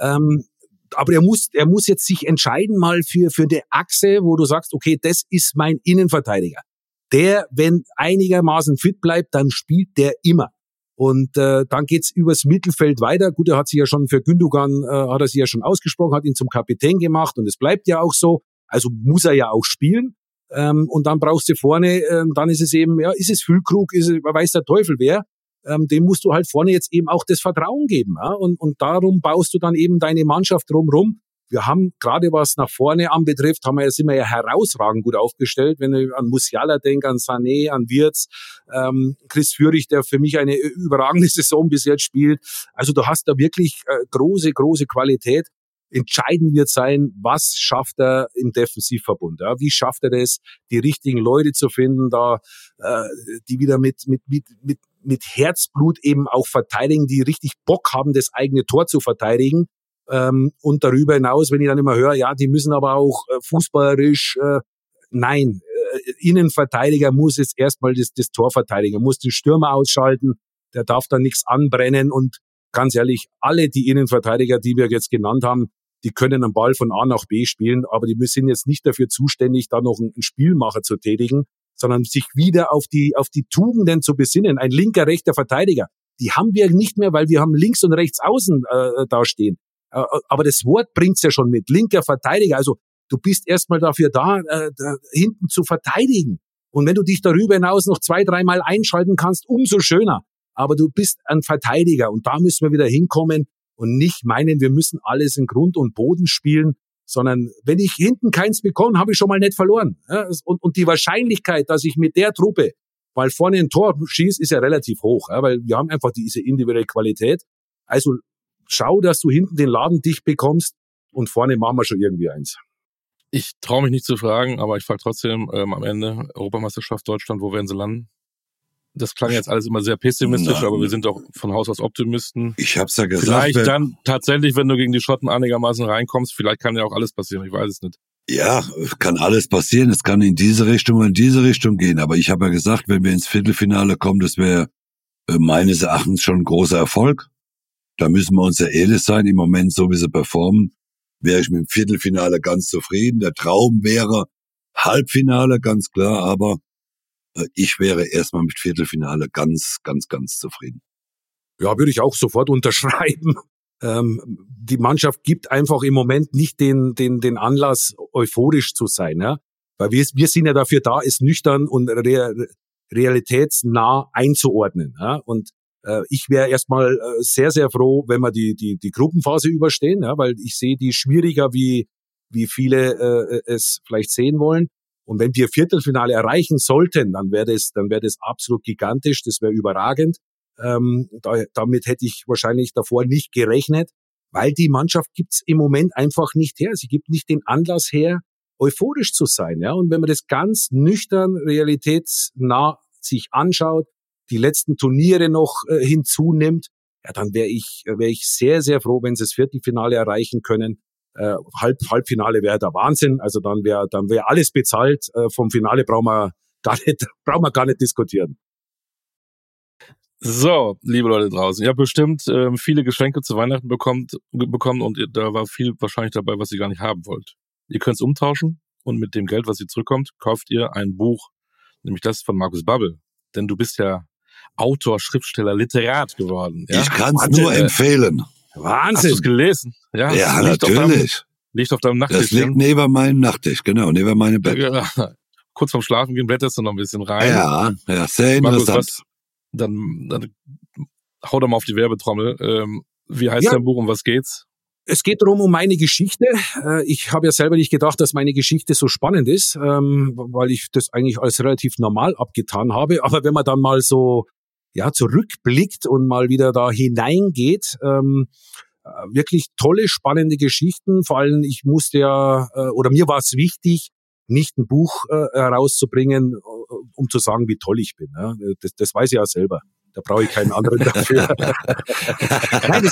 Aber er muss jetzt sich entscheiden mal für eine Achse, wo du sagst, okay, das ist mein Innenverteidiger. Der, wenn einigermaßen fit bleibt, dann spielt der immer. Und dann geht's übers Mittelfeld weiter. Gut, er hat sich ja schon für Gündogan, hat er sich ja schon ausgesprochen, hat ihn zum Kapitän gemacht und es bleibt ja auch so. Also muss er ja auch spielen. Und dann brauchst du vorne, dann ist es eben, ja, ist es Füllkrug, weiß der Teufel wer. Dem musst du halt vorne jetzt eben auch das Vertrauen geben. Ja? Und darum baust du dann eben deine Mannschaft drumherum. Wir haben, gerade was nach vorne anbetrifft, sind wir ja herausragend gut aufgestellt. Wenn ich an Musiala denke, an Sané, an Wirtz, Chris Führig, der für mich eine überragende Saison bis jetzt spielt. Also du hast da wirklich große Qualität. Entscheidend wird sein, was schafft er im Defensivverbund? Ja? Wie schafft er das, die richtigen Leute zu finden, da die wieder mit Herzblut eben auch verteidigen, die richtig Bock haben, das eigene Tor zu verteidigen. Und darüber hinaus, wenn ich dann immer höre, ja, die müssen aber auch fußballerisch, nein, Innenverteidiger muss jetzt erstmal das Tor verteidigen, muss den Stürmer ausschalten, der darf dann nichts anbrennen und ganz ehrlich, alle die Innenverteidiger, die wir jetzt genannt haben, die können einen Ball von A nach B spielen, aber die sind jetzt nicht dafür zuständig, da noch einen Spielmacher zu tätigen, sondern sich wieder auf die Tugenden zu besinnen. Ein linker, rechter Verteidiger, die haben wir nicht mehr, weil wir haben links und rechts außen da stehen. Aber das Wort bringt's ja schon mit. Linker Verteidiger, also du bist erstmal dafür da hinten zu verteidigen. Und wenn du dich darüber hinaus noch 2-3 Mal einschalten kannst, umso schöner. Aber du bist ein Verteidiger und da müssen wir wieder hinkommen und nicht meinen, wir müssen alles in Grund und Boden spielen, sondern wenn ich hinten keins bekomme, habe ich schon mal nicht verloren. Ja, und die Wahrscheinlichkeit, dass ich mit der Truppe mal vorne ein Tor schieße, ist ja relativ hoch, ja, weil wir haben einfach diese individuelle Qualität. Also schau, dass du hinten den Laden dicht bekommst und vorne machen wir schon irgendwie eins. Ich traue mich nicht zu fragen, aber ich frage trotzdem am Ende, Europameisterschaft Deutschland, wo werden sie landen? Das klang jetzt alles immer sehr pessimistisch, aber wir sind doch von Haus aus Optimisten. Ich hab's ja gesagt. Vielleicht dann tatsächlich, wenn du gegen die Schotten einigermaßen reinkommst, vielleicht kann ja auch alles passieren, ich weiß es nicht. Ja, kann alles passieren. Es kann in diese Richtung oder in diese Richtung gehen. Aber ich habe ja gesagt, wenn wir ins Viertelfinale kommen, das wäre meines Erachtens schon ein großer Erfolg. Da müssen wir uns ja ehrlich sein. Im Moment, so wie sie performen, wäre ich mit dem Viertelfinale ganz zufrieden. Der Traum wäre Halbfinale, ganz klar. Aber ich wäre erstmal mit Viertelfinale ganz, ganz, ganz zufrieden. Ja, würde ich auch sofort unterschreiben. Die Mannschaft gibt einfach im Moment nicht den Anlass, euphorisch zu sein, ja. Weil wir sind ja dafür da, es nüchtern und realitätsnah einzuordnen, ja. Und ich wäre erstmal sehr, sehr froh, wenn wir die Gruppenphase überstehen, ja, weil ich sehe die schwieriger, wie viele es vielleicht sehen wollen. Und wenn wir Viertelfinale erreichen sollten, dann wäre das absolut gigantisch, das wäre überragend. Damit hätte ich wahrscheinlich davor nicht gerechnet, weil die Mannschaft gibt's im Moment einfach nicht her. Sie gibt nicht den Anlass her, euphorisch zu sein. Ja? Und wenn man das ganz nüchtern, realitätsnah sich anschaut, die letzten Turniere noch hinzunimmt, ja, dann wäre ich sehr, sehr froh, wenn sie das Viertelfinale erreichen können. Halbfinale wäre der Wahnsinn. Also dann wäre alles bezahlt. Vom Finale brauchen wir gar nicht diskutieren. So, liebe Leute draußen, ihr habt bestimmt viele Geschenke zu Weihnachten bekommen und da war viel wahrscheinlich dabei, was ihr gar nicht haben wollt. Ihr könnt es umtauschen und mit dem Geld, was ihr zurückkommt, kauft ihr ein Buch, nämlich das von Markus Babbel. Denn du bist ja Autor, Schriftsteller, Literat geworden. Ja? Ich kann es nur empfehlen. Wahnsinn. Hast du es gelesen? Ja, natürlich. Liegt auf deinem Nachttisch. Das liegt neben meinem Nachttisch, genau, neben meinem Bett. Ja, kurz vorm Schlafen gehen, blätterst du noch ein bisschen rein. Ja, sehr interessant. Markus, dann hau doch mal auf die Werbetrommel. Wie heißt dein Buch, um was geht's? Es geht darum, um meine Geschichte. Ich habe ja selber nicht gedacht, dass meine Geschichte so spannend ist, weil ich das eigentlich als relativ normal abgetan habe. Aber wenn man dann mal so zurückblickt und mal wieder da hineingeht, wirklich tolle, spannende Geschichten. Vor allem, ich musste mir war es wichtig, nicht ein Buch herauszubringen, um zu sagen, wie toll ich bin. Ja? Das weiß ich ja selber. Da brauche ich keinen anderen dafür. Nein,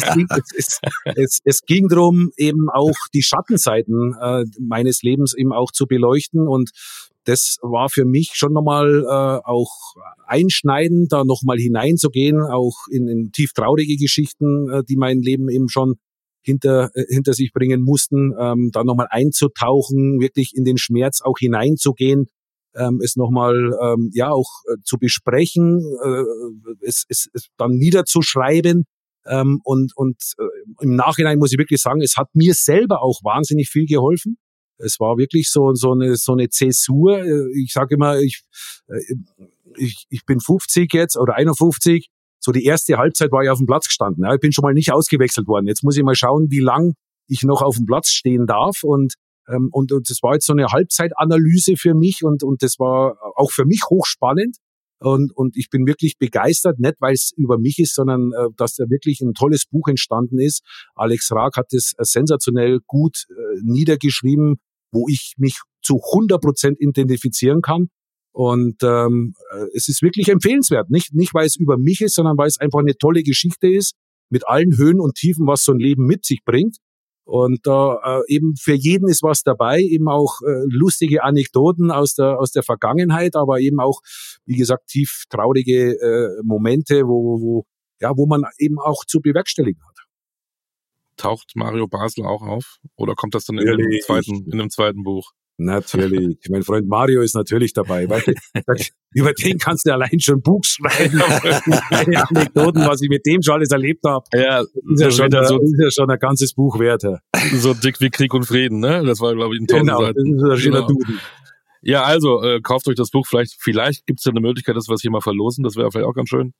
es ging darum, eben auch die Schattenseiten meines Lebens eben auch zu beleuchten. Und das war für mich schon nochmal auch einschneidend, da nochmal hineinzugehen, auch in tief traurige Geschichten, die mein Leben eben schon hinter sich bringen mussten, da nochmal einzutauchen, wirklich in den Schmerz auch hineinzugehen, es nochmal auch zu besprechen, es dann niederzuschreiben, und im Nachhinein muss ich wirklich sagen, es hat mir selber auch wahnsinnig viel geholfen. Es war wirklich so eine Zäsur. Ich sage immer, ich bin 50 jetzt oder 51. So die erste Halbzeit war ich auf dem Platz gestanden. Ja. Ich bin schon mal nicht ausgewechselt worden. Jetzt muss ich mal schauen, wie lang ich noch auf dem Platz stehen darf. Und das war jetzt so eine Halbzeitanalyse für mich und das war auch für mich hochspannend. Und ich bin wirklich begeistert, nicht weil es über mich ist, sondern dass da wirklich ein tolles Buch entstanden ist. Alex Raag hat es sensationell gut niedergeschrieben, wo ich mich zu 100% identifizieren kann. Und es ist wirklich empfehlenswert. Nicht weil es über mich ist, sondern weil es einfach eine tolle Geschichte ist, mit allen Höhen und Tiefen, was so ein Leben mit sich bringt. Und da eben für jeden ist was dabei, eben auch lustige Anekdoten aus der Vergangenheit, aber eben auch, wie gesagt, tief traurige Momente, wo wo man eben auch zu bewerkstelligen hat. Taucht Mario Basler auch auf? Oder kommt das dann in dem zweiten Buch? Natürlich. Mein Freund Mario ist natürlich dabei, weil über den kannst du allein schon ein Buch schreiben. Die Anekdoten, was ich mit dem schon alles erlebt habe. Ja, ist ja schon ein ganzes Buch wert. So dick wie Krieg und Frieden, ne? Das war, glaube ich, ein 1000 Seiten. Genau, das ist ein Duden. Ja, also, kauft euch das Buch. Vielleicht gibt es ja eine Möglichkeit, dass wir es hier mal verlosen. Das wäre vielleicht auch ganz schön.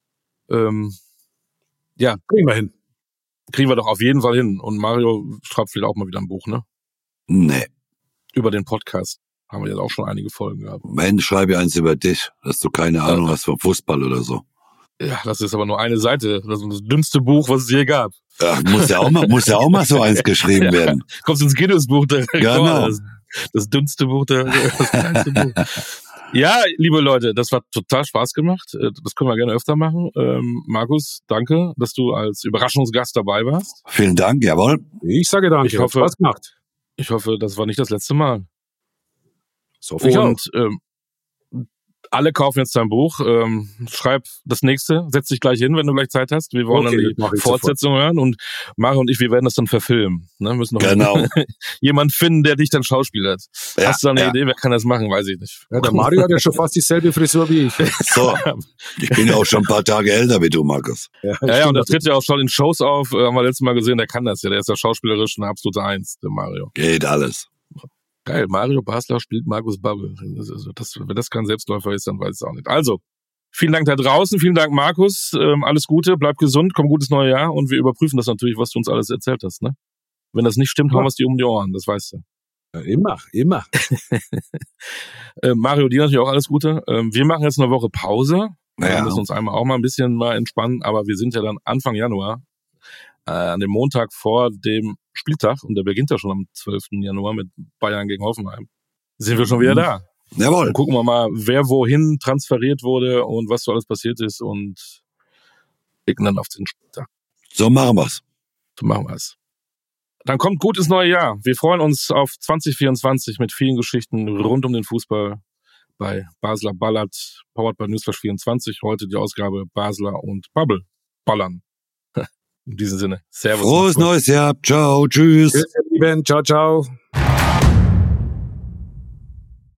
Ja. Kriegen wir hin. Kriegen wir doch auf jeden Fall hin. Und Mario schreibt vielleicht auch mal wieder ein Buch, ne? Nee. Über den Podcast haben wir jetzt auch schon einige Folgen gehabt. Wenn, schreibe eins über dich, dass du keine Ahnung hast vom Fußball oder so. Ja, das ist aber nur eine Seite. Das ist das dünnste Buch, was es je gab. Ach, muss ja auch mal so eins geschrieben werden. Kommst ins Guinness-Buch der Genau. Das dünnste Buch, das kleinste Buch. Ja, liebe Leute, das war total Spaß gemacht. Das können wir gerne öfter machen. Markus, danke, dass du als Überraschungsgast dabei warst. Vielen Dank, jawohl. Ich sage danke. Ich hoffe, Spaß gemacht. Ich hoffe, das war nicht das letzte Mal. So viel auch. Und alle kaufen jetzt dein Buch. Schreib das nächste. Setz dich gleich hin, wenn du gleich Zeit hast. Wir wollen dann die Fortsetzung hören. Und Mario und ich, wir werden das dann verfilmen. Ne? Müssen noch jemand finden, der dich dann schauspielert. Ja, hast du da eine Idee? Wer kann das machen? Weiß ich nicht. Ja, der Mario hat ja schon fast dieselbe Frisur wie ich. So, ich bin ja auch schon ein paar Tage älter wie du, Markus. Ja, und der tritt ja auch schon in Shows auf. Haben wir letztes Mal gesehen, der kann das ja. Der ist ja schauspielerisch eine absolute Eins, der Mario. Geht alles. Geil, Mario Basler spielt Markus Babbel. Wenn das kein Selbstläufer ist, dann weiß ich es auch nicht. Also, vielen Dank da draußen, vielen Dank Markus, alles Gute, bleib gesund, komm gutes neues Jahr und wir überprüfen das natürlich, was du uns alles erzählt hast. Ne? Wenn das nicht stimmt, hauen wir es dir um die Ohren, das weißt du. Ja, immer. Mario, dir natürlich auch alles Gute. Wir machen jetzt eine Woche Pause. Ja. Wir müssen uns auch mal ein bisschen entspannen, aber wir sind ja dann Anfang Januar, an dem Montag vor dem Spieltag, und der beginnt ja schon am 12. Januar mit Bayern gegen Hoffenheim, sind wir schon wieder da. Jawohl. Dann gucken wir mal, wer wohin transferiert wurde und was so alles passiert ist und blicken dann auf den Spieltag. So machen wir's. Dann kommt gutes neue Jahr. Wir freuen uns auf 2024 mit vielen Geschichten rund um den Fußball bei Basler Ballert, powered by Newsflash 24. Heute die Ausgabe Basler und Bubble ballern. In diesem Sinne, servus. Frohes neues Jahr. Ciao, tschüss. Tschüss, ihr Lieben. Ciao, ciao.